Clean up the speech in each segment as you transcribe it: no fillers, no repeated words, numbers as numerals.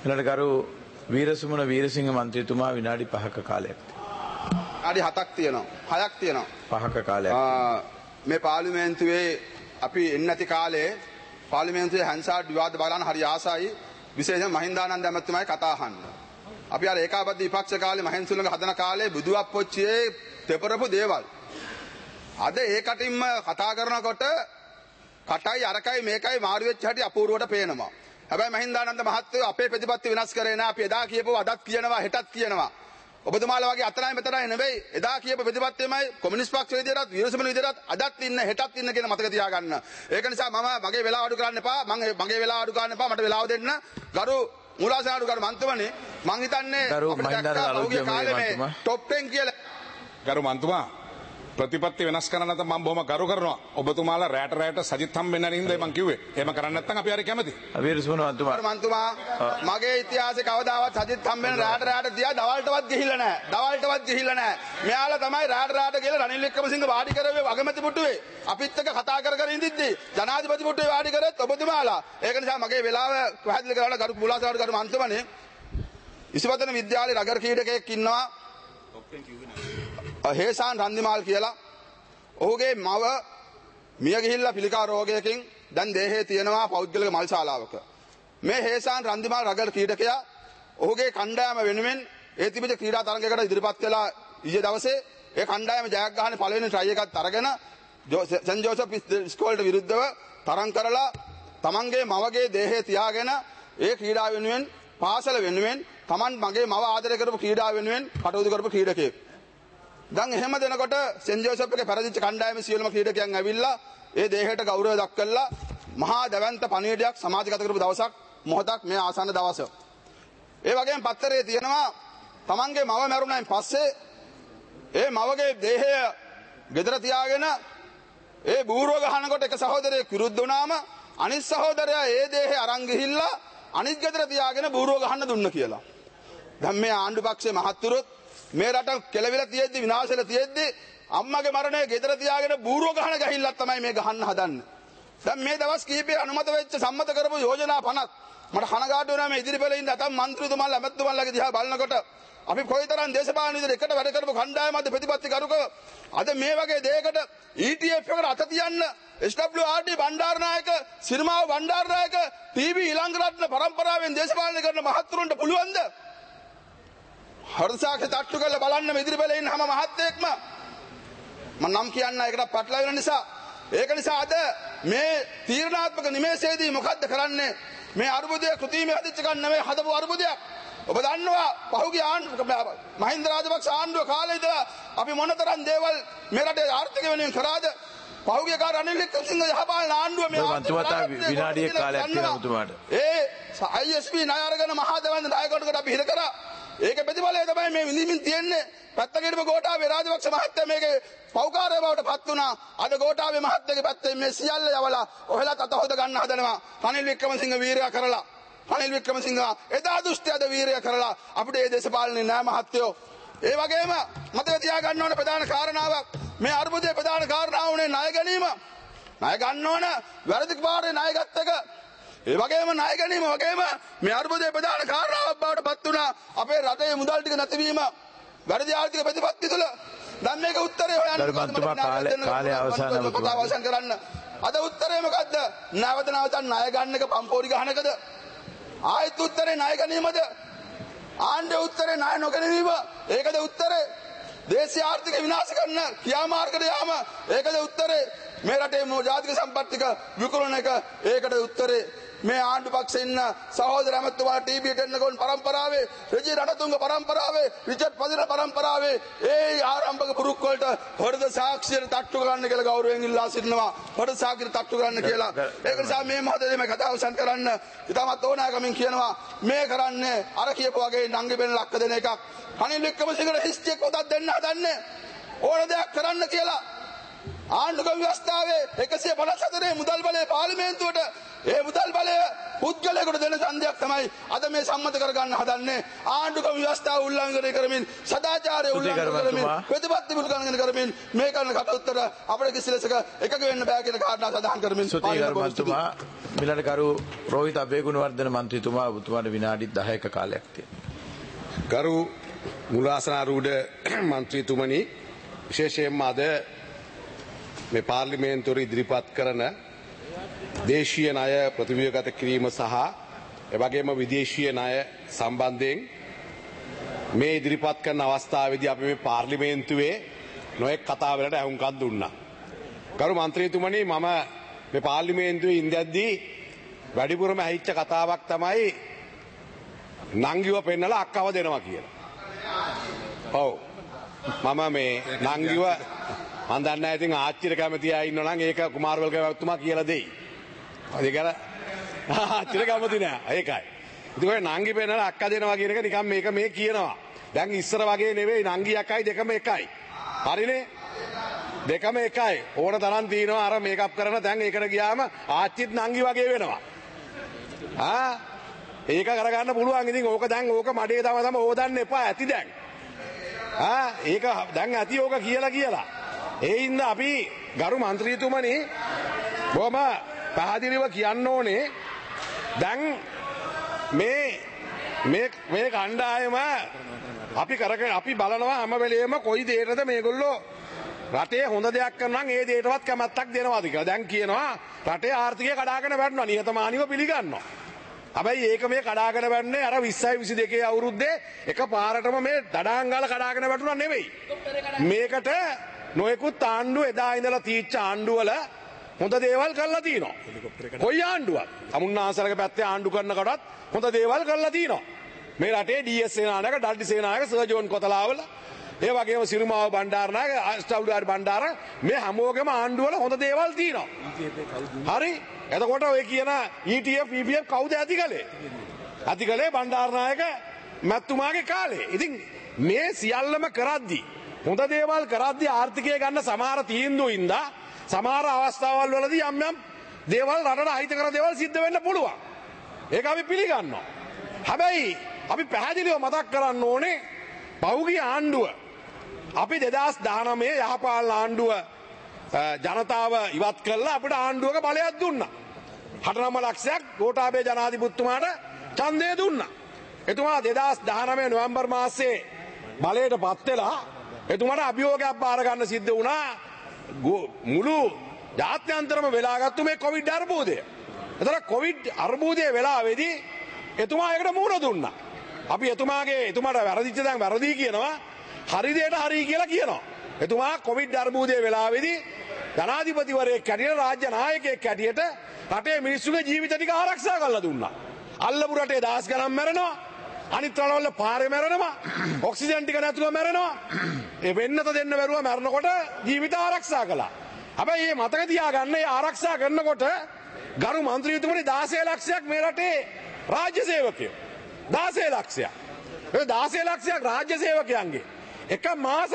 ඊළඟට ගරු වීරසුමන වීරසිංහ මන්ත්‍රීතුමා විනාඩි 5ක කාලයක්. විනාඩි 7ක් තියෙනවා. 6ක් තියෙනවා. 5ක කාලයක්. මේ පාර්ලිමේන්තුවේ අපි එන්නේ නැති කාලේ පාර්ලිමේන්තුවේ හැන්සාඩ් විවාද බලන්න හරි ආසයි. විශේෂයෙන් මහින්දානන්ද ඇමතුමායි කතා අහන්න. අපි අර ඒකාබද්ධ විපක්ෂ කාලේ මහෙන්සුලඟ හදන කාලේ බුදුඅප්පොච්චියේ තෙපරපු දේවල්. අද ඒකටින්ම කතා කරනකොට කටයි අරකයි මේකයි මාරු වෙච්ච හැටි අපූර්වට පේනවා. හැබැයි මහින්දානන්ද මහත්තයෝ අපේ ප්‍රතිපත්ති වෙනස් කරේ නැහැ. අපි එදා කියපුව අදත් කියනවා හෙටත් කියනවා. ඔබතුමාලා වගේ අතනයි මෙතනයි නෙවෙයි. එදා කියපු ප්‍රතිපත්තියමයි කොමියුනිස්ට් පක්ෂ විදියටත් විරසමන විදියටත් අදත් ඉන්න හෙටත් ඉන්න කියන මතක තියාගන්න. ඒක නිසා මම මගේ වෙලාව අඩු කරන්න එපා. මගේ වෙලාව අඩු කරන්න එපා. මට වෙලාව දෙන්න. ගරු මූලාසනාරු ගරු මන්ත්‍රමනේ මං හිතන්නේ අපිට කාලේ මේ টොප් 10 කියලා ගරු මන්තුමා ප්‍රතිපත්ති වෙනස් කරන්න නැත්නම් මම බොහොම ගරු කරනවා. ඔබතුමාලා රැට සජිත් හම්බෙන්න නින්දයි මං කිව්වේ. එහෙම කරන්නේ නැත්නම් අපි හරි කැමති. වීරසුමන මන්තුමා මගේ ඉතිහාසයේ කවදාවත් සජිත් හම්බෙන්න රැට දියා දවල්ටවත් ගිහිල්ලා නැහැ. මෙයාලා තමයි රැට කියලා රනිල් වික්‍රමසිංහ වාඩි කරවේ වගමැති පුටුවේ. අපිත් එක්ක කතා කර ඉඳිද්දි ජනාධිපති පුටුවේ වාඩි කරෙත් ඔබතුමාලා. ඒක නිසා මගේ වෙලාව පැහැදිලි කරලා ගරු මූලාසනාරු ගරු මන්ත්‍රමනේ ඉසිපතන විද්‍යාලයේ රගර් කීඩකයෙක් ඉන්නවා. හේසාන් රන්දිමාල් කියලා. ඔහුගේ මව මිය ගිහිල්ලා පිළිකා රෝගයකින් දැන් දේහේ තියෙනවා පෞද්ගලික මල් ශාලාවක. මේ හේසාන් රන්දිමාල් රගර් ක්‍රීඩකයා ඔහුගේ කණ්ඩායම වෙනුවෙන් ඒ තිබිච්ච ක්‍රීඩා තරගයකට ඉදිරිපත් වෙලා ඊයේ දවසේ ඒ කණ්ඩායම ජයග්‍රහණ පළවෙනි ට්‍රයි එකත් අරගෙන සෙන් ජෝසප් ස්කෝල්ට විරුද්ධව තරම් කරලා තමන්ගේ මවගේ දේහේ තියාගෙන ඒ ක්‍රීඩා වෙනුවෙන් පාසල වෙනුවෙන් තමන් මගේ මව ආදරය කරපු ක්‍රීඩා වෙනුවෙන් කටයුතු කරපු ක්‍රීඩකයෙක්. දැන් එහෙම දෙනකොට සෙන් ජෝසප් එකේ පෙරදිච්ච කණ්ඩායමේ සියලුම ක්‍රීඩකයන් ඇවිල්ලා ඒ දේහයට ගෞරවය දක්වලා මහා දැවැන්ත පණිවිඩයක් සමාජගත කරපු දවසක් මොහොතක් මේ ආසන්න දවස. ඒ වගේම පත්තරේ තියෙනවා තමන්ගේ මව මැරුණායින් පස්සේ ඒ මවගේ දේහය ගෙදර තියාගෙන ඒ බූරුව ගහනකොට එක සහෝදරයෙක් විරුද්ධ වුණාම අනිත් සහෝදරයා ඒ දේහය අරන් ගිහිල්ලා අනිත් ගෙදර තියාගෙන බූරුව ගහන්න දුන්න කියලා. දැන් මේ ආණ්ඩු පක්ෂයේ මහත්තුරුත් මේ රට කෙලවිලා තියෙද්දි විනාශෙලා තියෙද්දි අම්මගේ මරණය ගෙදර තියාගෙන බූරුව ගහන ගහිල්ලක් තමයි මේ ගහන්න හදන්නේ. දැන් මේ දවස් කීපේ අනුමත වෙච්ච සම්මත කරපු යෝජනා 50ක් මට කනගාටු වෙනවා මේ ඉදිරිපෙළ ඉන්න අතම් മന്ത്രിතුමාලා ඇමතුමාලාගේ දිහා බලනකොට අපි කොයිතරම් දේශපාලන විදිහට එකට වැඩ කරපු කණ්ඩායමක්ද ප්‍රතිපත්ති කරුක අද මේ වගේ දෙයකට ETF එකට අත තියන්න SWRD බණ්ඩාරනායක සිරිමාව බණ්ඩාරනායක PB ඊළඟරත්න පරම්පරාවෙන් දේශපාලනය කරන මහත්තුරුන්ට පුළුවන්ද? හර්සාක තට්ටු කරලා බලන්න මේ ඉදිරිපෙළ ඉන්න හැම මහත්තයෙක්ම මම නම් කියන්න ඒකට පටලවෙන නිසා ඒක නිසා අද මේ තීරණාත්මක නිමේෂයේදී මොකද්ද කරන්නේ? මේ අරුබුදය කෘතිමේ හදිච්ච ගන්න නෙවෙයි හදපු අරුබුදයක්. ඔබ දන්නවා පහුගිය මහින්ද රාජපක්ෂ ආණ්ඩුව කාලේ ඉඳලා අපි මොනතරම් දේවල් මේ රටේ ආර්ථික වෙනුවෙන් කරාද? පහුගිය කාලේ රනිල් වික්‍රමසිංහ යහපාලන ආණ්ඩුව මේ විනාඩියක් කාලයක් තියෙනවා ඔබතුමාට. ඒ ISP ණය අරගෙන මහා දවන්ද නායකවරුන්ට අපි හිර කරා. ඒක ප්‍රතිඵලය තමයි මේ විඳින්මින් තියෙන්නේ. පැත්තකට ගෝඨාභය රාජපක්ෂ මහත්තයා මේකේ පෞකාරය බවට පත් වුණා. අද ගෝඨාභය මහත්තයාගේ පැත්තෙන් මේ සියල්ල යවලා ඔහෙලත් අත හොද ගන්න හදනවා. රනිල් වික්‍රමසිංහ වීරයා කරලා. රනිල් වික්‍රමසිංහ එදා දුෂ්ටයද වීරයා කරලා අපිට මේ දේශපාලනේ නෑ මහත්තයෝ. ඒ වගේම මතක තියාගන්න ඕන ප්‍රධාන කාරණාවක් මේ අර්බුදයේ ප්‍රධාන කාරණාව උනේ ණය ගැනීම. ණය ගන්න ඕන වැරදි පාරේ ණය ගත්ත එක. ඒ වගේම ණය ගැනීම වගේම මේ අර්බුදයේ ප්‍රධාන කාරණාවක් බවට පත් වුණා අපේ රටේ මුදල් ටික නැතිවීම වැරදි ආර්ථික ප්‍රතිපත්ති තුළ. දැන් මේක උත්තරේ හොයන්න කාලය අවසන් කරන්න. අද උත්තරේ මොකද්ද? නැවත ණය ගන්න එක පම්පෝරි ගහනකද? ආයෙත් උත්තරේ ණය ගැනීමද? ආණ්ඩුවේ උත්තරේ ණය නොගැනීම. ඒකද උත්තරේ? දේශීය ආර්ථික විනාශ කරන ක්‍රියාමාර්ගයට යාම. ඒකද උත්තරේ? මේ රටේ ජාතික සම්පත් ටික විකුණන එක. ඒකද උත්තරේ? මේ ආණ්ඩු පක්ෂේ ඉන්න සහෝදර ඇමතුමා TB ටෙන්නගොන් පරම්පරාවේ රජී රණතුංග පරම්පරාවේ රිචඩ් පදිර පරම්පරාවේ ඒ ආරම්භක පුරුක් වලට හෘද සාක්ෂියට තට්ටු කරන්න කියලා ගෞරවයෙන් ඉල්ලා සිටිනවා. හෘද සාක්ෂියට තට්ටු කරන්න කියලා. ඒක නිසා මේ මොහොතේ මේ කතාව අවසන් කරන්න ඉතාමත් ඕනෑකමින් කියනවා මේ කරන්නේ අර කියපු වගේ නංගි බෙන් ලක්ක දෙන එකක්. රනිල් වික්‍රමසිංහට හිස්ටියක් උදක් දෙන්න හදන්නේ ඕන දෙයක් කරන්න කියලා. ආණ්ඩුක ව්‍යවස්ථාවේ 154 මුදල් බලය පාර්ලිමේන්තුවට ඒ මුදල් බලය පුද්ගලයෙකුට දෙන ඡන්දයක් තමයි අද මේ සම්මත කරගන්න හදන්නේ. ආණ්ඩුක ව්‍යවස්ථාව උල්ලංඝනය කරමින් සදාචාරය උල්ලංඝනය කරමින් ප්‍රතිපත්ති උල්ලංඝනය කරමින් මේ කරන කටයුත්තට අපිට කිසිලෙසක එකක වෙන්න බෑ කියන කාරණා සඳහන් කරමින් මන්ත්‍රීතුමා මිලට කරු රෝහිත අබේගුණවර්ධන මන්ත්‍රීතුමා ඔබතුමාට විනාඩි 10ක කාලයක් තියෙනවා. ගරු මුලාසනාරූඪ මන්ත්‍රීතුමනි, විශේෂයෙන්ම අද මේ පාර්ලිමේන්තුවේ ඉදිරිපත් කරන දේශීය ණය ප්‍රතිව්‍යුහගත කිරීම සහ එවැගේම විදේශීය ණය සම්බන්ධයෙන් මේ ඉදිරිපත් කරන අවස්ථාවේදී අපි මේ පාර්ලිමේන්තුවේ නොයෙක් කතා වලට අහුම්කම් දුන්නා. ගරු මන්ත්‍රීතුමනි, මම මේ පාර්ලිමේන්තුවේ ඉඳද්දී වැඩිපුරම ඇහිච්ච කතාවක් තමයි නංගිව පෙන්නලා අක්කව දෙනවා කියලා. ඔව්. මම මේ නංගිව මන් දන්නේ නැහැ, ඉතින් ආච්චිට කැමති අය ඉන්නවා නම් ඒක කුමාරවල්ගේ වතුමා කියලා දෙයි. ඒක අර ආච්චිට කැමති නෑ. ඒකයි. ඉතින් ඔය නංගි පෙන්නලා අක්කා දෙනවා කියන එක නිකන් මේක මේ කියනවා. දැන් ඉස්සර වගේ නෙවෙයි, නංගි අක්කයි දෙකම එකයි. හරිනේ? දෙකම එකයි. ඕන තරම් තියනවා අර මේකප් කරන දැන් ඒකට ගියාම ආච්චිත් නංගි වගේ වෙනවා. ඒක කරගන්න පුළුවන්. ඉතින් ඕක දැන් ඕක මඩේ තම ඕදන්න එපා ඇති දැන්. ඒක දැන් ඇති ඕක කියලා. ඒ ඉන්න අපි ගරු මන්ත්‍රීතුමනි බොහොම පැහැදිලිව කියන්න ඕනේ, දැන් මේ කණ්ඩායම අපි බලනවා හැම වෙලේම කොයි දෙයකටද මේගොල්ලෝ රටේ හොඳ දෙයක් කරනවා නම් ඒ දෙයටවත් කැමැත්තක් දෙනවාද කියලා. දැන් කියනවා රටේ ආර්ථිකය කඩාගෙන වැටෙනවා, නිහතමානීව පිළිගන්නවා. හැබැයි ඒක මේ කඩාගෙන වැටෙන්නේ අර 20යි 22 අවුරුද්දේ එක පාරටම මේ දඩාංගල කඩාගෙන වැටුණා නෙවෙයි. මේකට නොයෙකුත් ආණ්ඩු එදා ඉඳලා තීච්ච ආණ්ඩුවල හොඳ දේවල් කරලා තියෙනවා. කොයි ආණ්ඩුවක්? තමුන්නාසලක පැත්තේ ආණ්ඩු කරන කොටත් හොඳ දේවල් කරලා තියෙනවා. මේ රටේ D S. Senanayake, Dudley Senanayake, Sir John Kotelawala, ඒ වගේම සිරිමාව බණ්ඩාරනායක, අස්ටවුඩාර් බණ්ඩාර, මේ හැමෝගෙම ආණ්ඩුවල හොඳ දේවල් තියෙනවා. හරි? එතකොට ඔය කියන ETF, EPF කවුද ඇති කළේ? ඇති කළේ බණ්ඩාරනායක මැතිතුමාගේ කාලේ. ඉතින් මේ සියල්ලම කරද්දී, හොඳ දේවල් කරද්දී ආර්ථිකය ගන්න සමහර තීන්දුව ඉඳලා සමහර අවස්ථාවල් වලදී යම් දේවල් රටට අහිත කර දේවල් සිද්ධ වෙන්න පුළුවන්. ඒක අපි පිළිගන්නවා. හැබැයි අපි පැහැදිලිව මතක් කරන්න ඕනේ, පෞගිය ආණ්ඩුව අපි 2019 යහපාලන ආණ්ඩුව ජනතාව ඉවත් කළා, අපිට ආණ්ඩුවක බලයක් දුන්නා. 69 ලක්ෂයක් ගෝඨාභය ජනාධිපතිතුමාට ඡන්දය දුන්නා. එතුමා 2019 නොවැම්බර් මාසයේ බලයට පත් වෙලා එතුමාට අභියෝගයක් බාර ගන්න සිද්ධ වුණා. මුළු ජාත්‍යන්තරම වෙලාගත්තු මේ කොවිඩ් අර්බුදය. එතන කොවිඩ් අර්බුදයේ වෙලාවේදී එතුමා ඒකට මුහුණ දුන්නා. අපි එතුමාට වැරදිච්ච දේ වැරදි කියනවා, හරි දෙයට හරි කියලා කියනවා. එතුමා කොවිඩ් අර්බුදයේ වෙලාවේදී ජනාධිපතිවරයෙක් හැටියට, රාජ්‍ය නායකයෙක් හැටියට රටේ මිනිස්සුගේ ජීවිත ටික ආරක්ෂා කරලා දුන්නා. අල්ලපු රටේ දහස් ගණන් මැරෙනවා, අනිත් රටවල පාරේ මැරෙනවා, ඔක්සිජන් ටික නැතුව මැරෙනවා. ඒ වෙන්නත දෙන්න බැරුව මැරෙනකොට ජීවිත ආරක්ෂා කළා. හැබැයි මේ මතක තියාගන්න, මේ ආරක්ෂා කරනකොට ගරු මන්ත්‍රීතුමනි 16 ලක්ෂයක් මේ රටේ රාජ්‍ය සේවකයෝ. 16 ලක්ෂයක්. ඒ 16 ලක්ෂයක් රාජ්‍ය සේවකයන්ගේ එක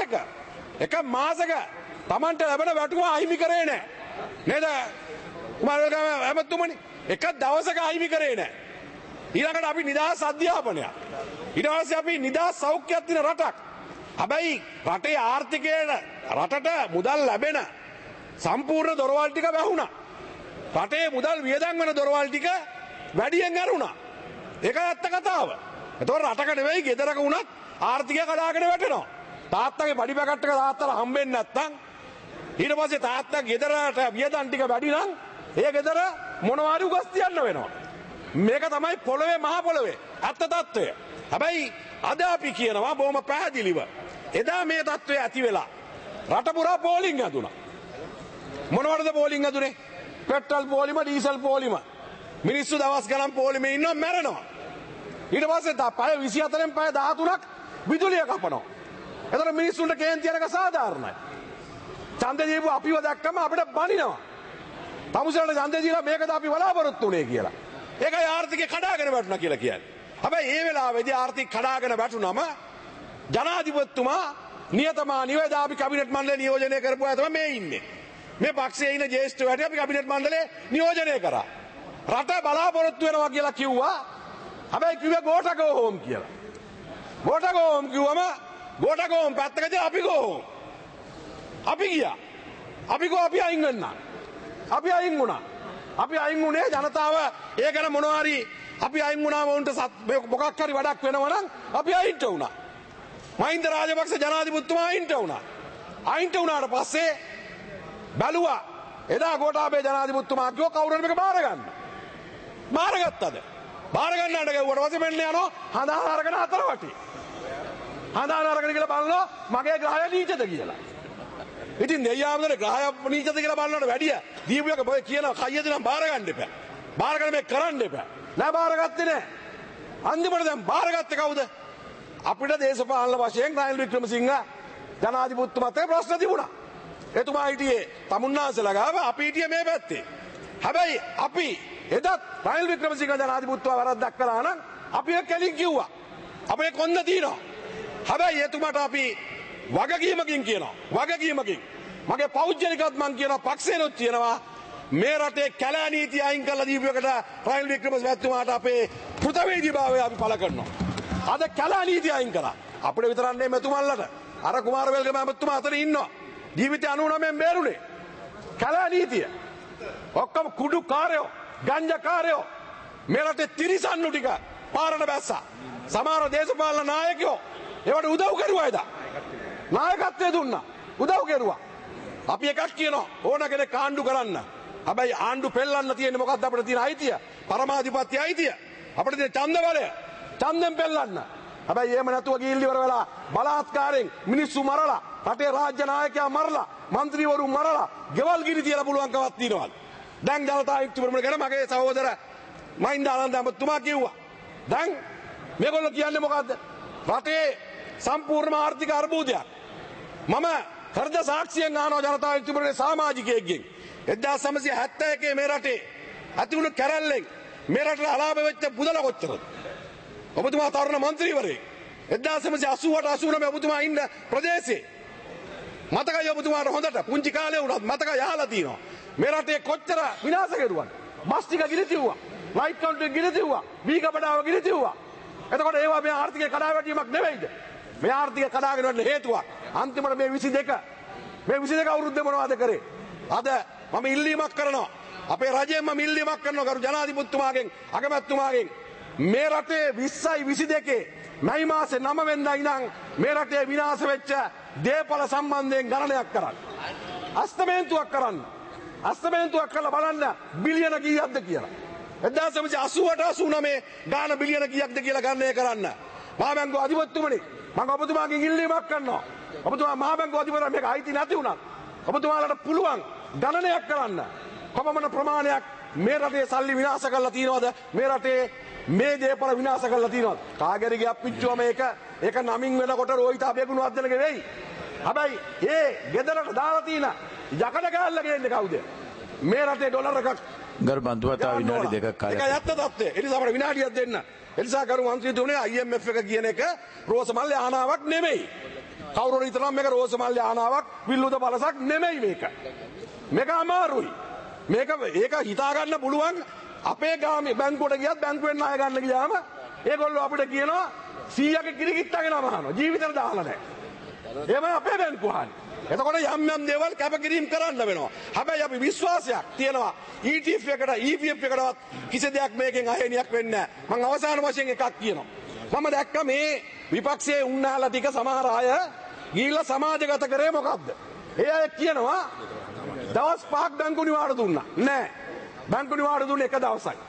මාසක Tamanට ලැබෙන වැටුම අහිමි කරේ නැහැ. නේද? කුමාරවල්ගම ඇමතුමනි, එක දවසක අහිමි කරේ නැහැ. ඊළඟට අපි නිදහස් අධ්‍යාපනයක්, ඊට පස්සේ අපි නිදහස් සෞඛ්‍යයක් තියෙන රටක්. හැබැයි රටේ ආර්ථිකයට, රටට මුදල් ලැබෙන සම්පූර්ණ දොරවල් ටික වැහුණා. රටේ මුදල් වියදම් වෙන දොරවල් ටික වැඩියෙන් ඇරුණා. ඒක ඇත්ත කතාව. ඒතකොට රටක නෙවෙයි ගෙදරක වුණත් ආර්ථිකය කඩාගෙන වැටෙනවා. තාත්තගේ පඩි පැකට් එක තාත්තලා හම්බෙන්නේ නැත්නම්, ඊට පස්සේ තාත්තා ගෙදරට වියදම් ටික වැඩි නම් ඒ ගෙදර මොනවාරි උගස් තියන්න වෙනවා. මේක තමයි පොළවේ මහ පොළවේ ඇත්ත తত্ত্বය. හැබැයි අද අපි කියනවා බොහොම පැහැදිලිව, එදා මේ తত্ত্বය ඇති වෙලා රට පුරා පෝලිං ඇදුණා. මොනවටද පෝලිං ඇදුනේ? Petrol පෝලිම, diesel පෝලිම. මිනිස්සු දවස් ගණන් පෝලිමේ ඉන්නවා, මැරෙනවා. ඊට පස්සේ පැය 24න් පැය 13ක් විදුලිය කපනවා. එතකොට මිනිස්සුන්ට කේන්ති යන එක සාධාරණයි. ඡන්ද දීපු අපිව දැක්කම අපිට බනිනවා. තමුසලට ඡන්ද දීලා මේකද අපි බලාපොරොත්තු වෙන්නේ කියලා. ඒකයි ආර්ථිකය කඩාගෙන වැටුණා කියලා කියන්නේ. හැබැයි මේ වෙලාවේදී ආර්ථික කඩාගෙන වැටුනම ජනාධිපතිතුමා නියතමානීව එදා අපි කැබිනට් මණ්ඩලය නියෝජනය කරපුවා තමයි මේ ඉන්නේ. මේ පක්ෂයේ ඉන්න ජ්‍යෙෂ්ඨ වැඩි අපි කැබිනට් මණ්ඩලේ නියෝජනය කරා. රට බලාපොරොත්තු වෙනවා කියලා කිව්වා. හැබැයි කිව්වේ ගෝඨ ගෝ හෝම් කියලා. ගෝඨ ගෝ හෝම් කිව්වම ගෝඨ ගෝ හෝම් පැත්තකදී අපි ගෝ හෝම්. අපි ගියා. අපි අයින් වෙන්න. අපි අයින් වුණා. අපි අයින් වුණේ ජනතාව ඒ ගැන මොනවා හරි අපි අයින් වුණාම උන්ට මොකක් හරි වැඩක් වෙනවා නම් අපි අයින්ට වුණා. මහින්ද රාජපක්ෂ ජනාධිපතිතුමා අයින්ට වුණා. අයින්ට වුණාට පස්සේ බැලුවා එදා ගෝඨාභය ජනාධිපතිතුමා කිව්ව කවුරුන් මේක බාර ගන්න. බාරගත්තද? බාර ගන්නට ගිහුවට පස්සේ මෙන්න යනවා හඳාන අරගෙන හතර වටි. හඳාන අරගෙන කියලා බලනවා මගේ ග්‍රහය නීචද කියලා. ඉතින් දෙයියාමදේ ග්‍රහය නීචද කියලා බලනකොට වැඩිය දීපුවක බය කියනවා කයියද නම් බාර ගන්න එපා. බාර ගන්න මේ කරන්න එපා. නෑ බාරගත්තේ නෑ. අන්තිමට දැන් බාරගත්තේ කවුද? අපිට දේශපාලන වශයෙන් රනිල් වික්‍රමසිංහ ජනාධිපතිතුමාත් එක්ක ප්‍රශ්න තිබුණා. එතුමා හිටියේ තමුන්නාන්සලා ගාව අපි හිටියේ මේ පැත්තේ. හැබැයි අපි එදත් රනිල් වික්‍රමසිංහ ජනාධිපතිතුමා වරද්දක් කළා නම් අපි ඒක කෙලින් කිව්වා. අපේ කොන්ද තියෙනවා. හැබැයි එතුමාට අපි වගකීමකින් කියනවා. වගකීමකින්. මගේ පෞද්ගලිකවත් මං කියනවා පක්ෂේනොත් කියනවා මේ රටේ කැලෑ නීතිය අයින් කරලා දීපු එකට රනිල් වික්‍රමසිංහතුමාට අපේ පෘථවේදීභාවය අපි පළ කරනවා. අද කැලෑ නීතිය අයින් කරා. අපිට විතරක් නෙමෙයි මෙතුමන්ලට. අර කුමාරවේල්ගේ මහත්මයා අතන ඉන්නවා. ජීවිතය 99න් බේරුනේ. කැලෑ නීතිය. ඔක්කොම කුඩු කාර්යෝ, ගංජා කාර්යෝ මේ රටේ තිරිසන්නු ටික පාරට බැස්සා. සමහර දේශපාලන නායකයෝ ඒවට උදව් කරුවා එදා. නායකත්වය දුන්නා. උදව් කරුවා. අපි එකක් කියනවා ඕන කෙනෙක් ආණ්ඩු කරන්න. හැබැයි ආණ්ඩු පෙල්ලන්න තියෙන්නේ මොකක්ද අපිට තියෙන අයිතිය? පරමාධිපත්‍ය අයිතිය. අපිට තියෙන ඡන්ද බලය. ඡන්දෙන් පෙල්ලන්න. හැබැයි එහෙම නැතුව ගිහින් ඉවර වෙලා බලාත්කාරයෙන් මිනිස්සු මරලා, රටේ රාජ්‍ය නායකයා මරලා, മന്ത്രിවරු මරලා, ගෙවල් ගිනි තියලා පුළුවන් කමක් තියනවද? දැන් ජනතා යුක්තිපරමණ ගැන මගේ සහෝදර මහින්ද ආනන්ද අමතුමා කිව්වා. දැන් මේගොල්ලෝ කියන්නේ මොකද්ද? රටේ සම්පූර්ණ ආර්ථික අර්බුදයක්. මම හෘද සාක්ෂියෙන් අහනවා ජනතා යුක්තිපරමණේ සමාජිකයෙක්ගෙන් 1971 මේ රටේ ඇති වුණු කැරැල්ලෙන් මේ රටට අලාභ වෙච්ච බුදල කොච්චරද? ඔබතුමා තරුණ മന്ത്രിවරයෙක් 1988 89 ඔබතුමා ඉන්න ප්‍රදේශේ මතකයි ඔබතුමාට හොඳට පුංචි කාලේ වුණත් මතකයි අහලා තියෙනවා. මේ රටේ කොච්චර විනාශ කෙරුවද? බස් ටික ගිනි තියුවා. ලයිට් කවුන්ටර් ගිනි තියුවා. වීගබඩාව ගිනි තියුවා. එතකොට ඒවා මේ ආර්ථිකය කඩාවැටීමක් නෙවෙයිද? මේ ආර්ථිකය කඩාගෙන යන්න හේතුවක්. අන්තිමට මේ 22 අවුරුද්දේ මොනවද කරේ? අද මම ඉල්ලීමක් කරනවා. අපේ රජයෙන් මම ඉල්ලීමක් කරනවා කරු ජනාධිපතිතුමාගෙන් අගමැතිතුමාගෙන් මේ රටේ 20යි 22 මැයි මාසේ 9 වෙනිදා ඉඳන් මේ රටේ විනාශ වෙච්ච දේපල සම්බන්ධයෙන් ගණනයක් කරන්න. අස්තමේන්තුවක් කරන්න. අස්තමේන්තුවක් කරලා බලන්න බිලියන කීයක්ද කියලා. 1988 89 ගාන බිලියන කීයක්ද කියලා ගණනය කරන්න. මහා බැංකුව අධිපතිතුමනි මම ඔබතුමාගෙන් ඉල්ලීමක් කරනවා. ඔබතුමා මහා බැංකුව අධිපතිතුමා මේක අයිති නැති වුණත් ඔබතුමාලට පුළුවන් ගණනයක් කරන්න. කොපමණ ප්‍රමාණයක් මේ රටේ සල්ලි විනාශ කරලා තියෙනවද? මේ රටේ මේ දේපල විනාශ කරලා තියෙනවද? කාගේරිගේ අප්පිච්චුව ඒක නමින් වෙනකොට රෝහිත අබේගුණ වර්ධනගේ වෙයි. හැබැයි ඒ ගෙදරට දාලා තියෙන යකඩ කෑල්ල ගේන්නේ කවුද? මේ රටේ ඩොලර් එකක් ගරු මන්ත්‍රීවරයා විනාඩි දෙකක් කාලයක්. ඒක යත්ත තත්ත්වය. ඒ නිසා අපිට විනාඩියක් දෙන්න. ඒ නිසා කරු මන්ත්‍රීතුමනේ IMF එක කියන එක රෝසමල්ලේ ආනාවක් නෙමෙයි. කවුරු හිතනවා මේක රෝසමල්ලේ ආනාවක් විල්ලුද බලසක් නෙමෙයි මේක. මේක අමාරුයි. ඒක හිතා ගන්න පුළුවන් අපේ ගාමේ බැංකුවට ගියත් බැංකුවෙන් ණය ගන්න ගියාම ඒගොල්ලෝ අපිට කියනවා 100ක කිරිකිට්ටගෙන අහනවා ජීවිතේට දාලා නැහැ. එහෙම අපේ බැංකුව හානි. එතකොට යම් දේවල් කැපකිරීම කරන්න වෙනවා. හැබැයි අපි විශ්වාසයක් තියනවා ETF එකට EPF එකටවත් කිසි දෙයක් මේකෙන් අහේනියක් වෙන්නේ නැහැ. මම අවසාන වශයෙන් එකක් කියනවා. මම දැක්ක මේ විපක්ෂයේ උන්නාලා ටික සමහර අය ගිහිල්ලා සමාජගත කරේ මොකද්ද? ඒ අය කියනවා දවස් 5ක් බැංකු නිවාඩු දුන්නා. නෑ. බැංකු නිවාඩු දුන්නේ එක දවසයි.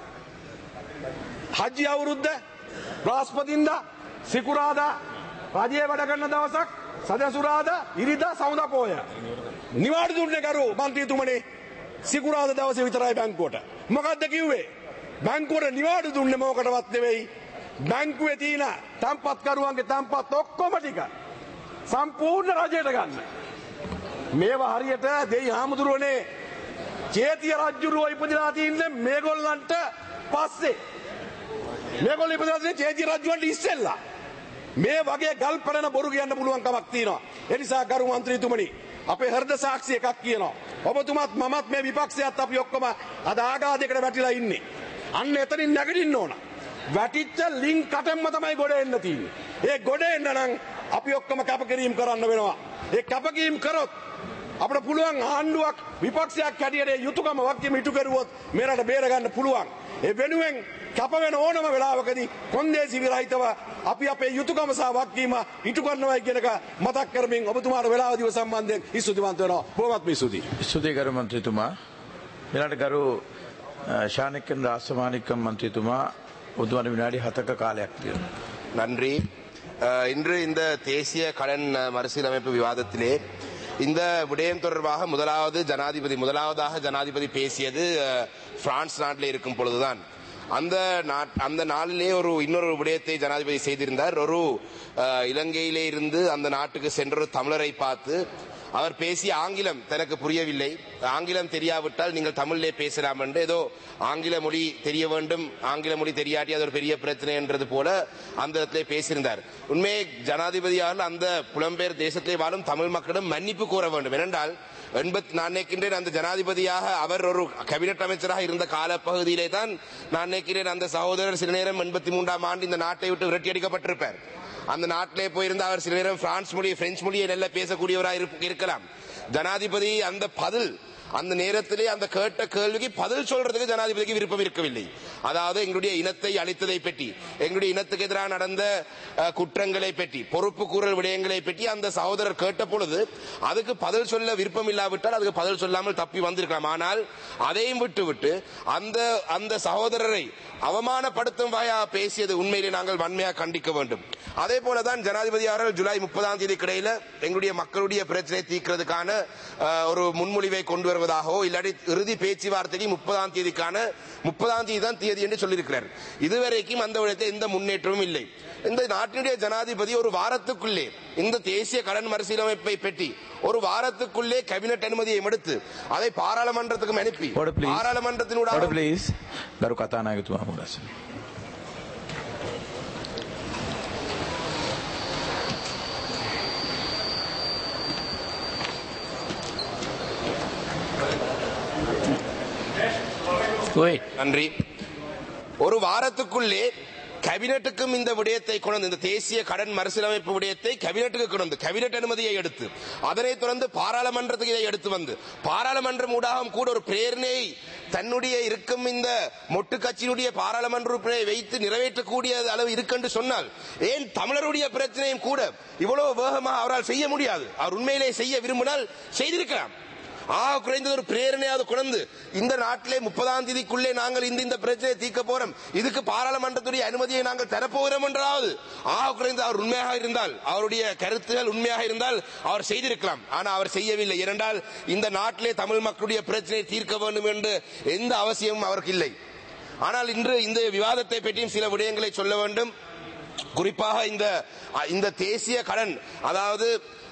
හජ්ජි අවුරුද්ද, බ්‍රහස්පතින්දා, සිකුරාදා රජයේ වැඩ කරන දවසක්, සදසුරාදා, ඉරිදා, සවුදා පෝය. නිවාඩු දුන්නේ කරු මන්ත්‍රීතුමනේ සිකුරාදා දවසේ විතරයි බැංකුවට. මොකද්ද කිව්වේ? බැංකුවට නිවාඩු දුන්නේ මොකටවත් නෙවෙයි. බැංකුවේ තියෙන තම්පත්කරුවන්ගේ තම්පත් ඔක්කොම ටික සම්පූර්ණ රජයට ගන්න. මේවා හරියට දෙයි හාමුදුරුවනේ චේතිය රජුරුව ඉපදිලා තින්නේ මේගොල්ලන්ට පස්සේ. මේගොල්ලෝ ඉපදිලා තින්නේ චේතිය රජුන්ට ඉස්සෙල්ලා. මේ වගේ ගල් පැනන බොරු කියන්න පුළුවන් කමක් තියෙනවා. ඒ නිසා ගරු මන්ත්‍රීතුමනි අපේ හෘද සාක්ෂි එකක් කියනවා. ඔබතුමාත් මමත් මේ විපක්ෂයත් අපි ඔක්කොම අද ආගාධයකට වැටිලා ඉන්නේ. අන්න එතනින් නැගිටින්න ඕන. වැටිච්ච ලින්ක් කටෙන්ම තමයි ගොඩ එන්න තියෙන්නේ. ඒ ගොඩ එන්න නම් අපි ඔක්කොම කැපකිරීම කරන්න වෙනවා. ඒ කැපකිරීම කරොත් අපිට පුළුවන් ආණ්ඩුවක් විපක්ෂයක් හැටියට යුතුයකම වක්කීම ඉටු කරුවොත් මේ රට බේර ගන්න පුළුවන්. ඒ වෙනුවෙන් කැප වෙන ඕනම වෙලාවකදී කොන්දේසි විරහිතව අපි අපේ යුතුයකම සහ වක්කීම ඉටු කරනවා කියන එක මතක් කරමින් ඔබතුමාට වෙලාව දිව සම්බන්ධයෙන් ස්තුතිවන්ත වෙනවා. බොහොමත්ම ස්තුතියි. ස්තුතියි ගරු මන්ත්‍රීතුමා. මෙලට ගරු ஷானிக்கன் ராசமாணிக்கம் மந்திரித்துமா ஒதுவான வினாடி 7ක காலයක් තියෙනවා. நன்றி. இன்று இந்த தேசிய கடன் மறுசீரமைப்பு விவாதத்திலே இந்த விடயம் தொடர்பாக முதலாவதாக ஜனாதிபதி பேசியது பிரான்ஸ் நாட்டில் இருக்கும் பொழுதுதான். அந்த நாளிலே இன்னொரு விடயத்தை ஜனாதிபதி செய்திருந்தார். ஒரு இலங்கையிலே இருந்து அந்த நாட்டுக்கு சென்ற ஒரு தமிழரை பார்த்து அவர் பேசிய ஆங்கிலம் தனக்கு புரியவில்லை, ஆங்கிலம் தெரியாவிட்டால் நீங்கள் தமிழிலே பேசலாம் என்று, ஏதோ ஆங்கில மொழி தெரிய வேண்டும், ஆங்கில மொழி தெரியாட்டி அது ஒரு பெரிய பிரச்சனை என்றது போல அந்த இடத்திலே பேசியிருந்தார். உண்மையை ஜனாதிபதியால் அந்த புலம்பெயர் தேசத்திலே வாழும் தமிழ் மக்களிடம் மன்னிப்பு கோர வேண்டும். ஏனென்றால் நான் நினைக்கின்றேன் அந்த ஜனாதிபதியாக அவர் ஒரு கேபினட் அமைச்சராக இருந்த காலப்பகுதியிலே தான் நான் நினைக்கிறேன் அந்த சகோதரர் சில நேரம் 83ஆம் ஆண்டு இந்த நாட்டை விட்டு விரட்டி அடிக்கப்பட்டிருப்பார். அந்த நாட்டிலே போயிருந்த அவர் சில நேரம் பிரெஞ்சு மொழியை நல்லா பேசக்கூடியவராக இருக்கலாம். ஜனாதிபதி அந்த நேரத்திலே அந்த கேட்ட கேள்விக்கு பதில் சொல்றதுக்கு ஜனாதிபதிக்கு விருப்பம் இருக்கவில்லை. அதாவது எங்களுடைய இனத்தை அழித்ததை பற்றி, எங்களுடைய இனத்துக்கு எதிராக நடந்த குற்றங்களை பற்றி, பொறுப்பு கூறல் விடயங்களை பற்றி அந்த சகோதரர் கேட்ட பொழுது அதுக்கு பதில் சொல்ல விருப்பம் இல்லாவிட்டால் அதுக்கு பதில் சொல்லாமல் தப்பி வந்திருக்கலாம். ஆனால் அதையும் விட்டு அந்த சகோதரரை அவமானப்படுத்தும் வகையாக பேசியது உண்மையிலே நாங்கள் வன்மையாக கண்டிக்க வேண்டும். அதே போலதான் ஜனாதிபதி அவர்கள் ஜூலை 30ஆம் தேதி கிடையில எங்களுடைய மக்களுடைய பிரச்சனை தீர்க்கிறதுக்கான ஒரு முன்மொழிவை கொண்டு வருவதாகவோ இல்லாட்டி இறுதி பேச்சுவார்த்தைக்கு 30ஆம் தேதி தான் தேதி என்று சொல்லியிருக்கிறார். இதுவரைக்கும் அந்த விடயத்தில் எந்த முன்னேற்றமும் இல்லை. இந்த நாட்டினுடைய ஜனாதிபதி ஒரு வாரத்துக்குள்ளே இந்த தேசிய கடன் மறுசீரமைப்பை பற்றி ஒரு வாரத்துக்குள்ளே கேபினட் அனுமதியை எடுத்து அதை பாராளுமன்றத்துக்கு அனுப்பி பாராளுமன்றத்தினூடாக நன்றி. ஒரு வாரத்துக்குள்ளே கேபினட்டுக்கும் இந்த விடயத்தை கொண்டு, இந்த தேசிய கடன் மறுசீரமைப்பு விடயத்தை கேபினட்டுக்கு கொண்டு கேபினட் அனுமதியை எடுத்து அதனைத் தொடர்ந்து பாராளுமன்றத்துக்கு இதை எடுத்து வந்து பாராளுமன்றம் ஊடாகவும் கூட ஒரு பிரேரணையை தன்னுடைய இருக்கும் இந்த மொட்டு கட்சியினுடைய பாராளுமன்ற உறுப்பினரை வைத்து நிறைவேற்றக்கூடிய அளவு இருக்கு சொன்னால் ஏன் தமிழருடைய பிரச்சனையும் கூட இவ்வளவு வேகமாக அவரால் செய்ய முடியாது? அவர் உண்மையிலே செய்ய விரும்பினால் செய்திருக்கலாம். குறைந்தது ஒரு பிரேரணையாவது கொண்டு இந்த நாட்டிலே 30ஆம் தேதிக்குள்ளே நாங்கள் இந்த பிரச்சனையை தீர்க்க போறோம், இதுக்கு பாராளுமன்றத்துடைய அனுமதியை நாங்கள் தரப்போகிறோம் என்றாவது குறைந்தது அவர் உண்மையாக இருந்தால், அவருடைய கருத்துகள் உண்மையாக இருந்தால் அவர் செய்திருக்கலாம். ஆனால் அவர் செய்யவில்லை. ஏனென்றால் இந்த நாட்டிலே தமிழ் மக்களுடைய பிரச்சனையை தீர்க்க வேண்டும் என்று எந்த அவசியமும் அவருக்கு இல்லை. ஆனால் இன்று இந்த விவாதத்தை பற்றியும் சில விடயங்களை சொல்ல வேண்டும். குறிப்பாக இந்த தேசிய கடன், அதாவது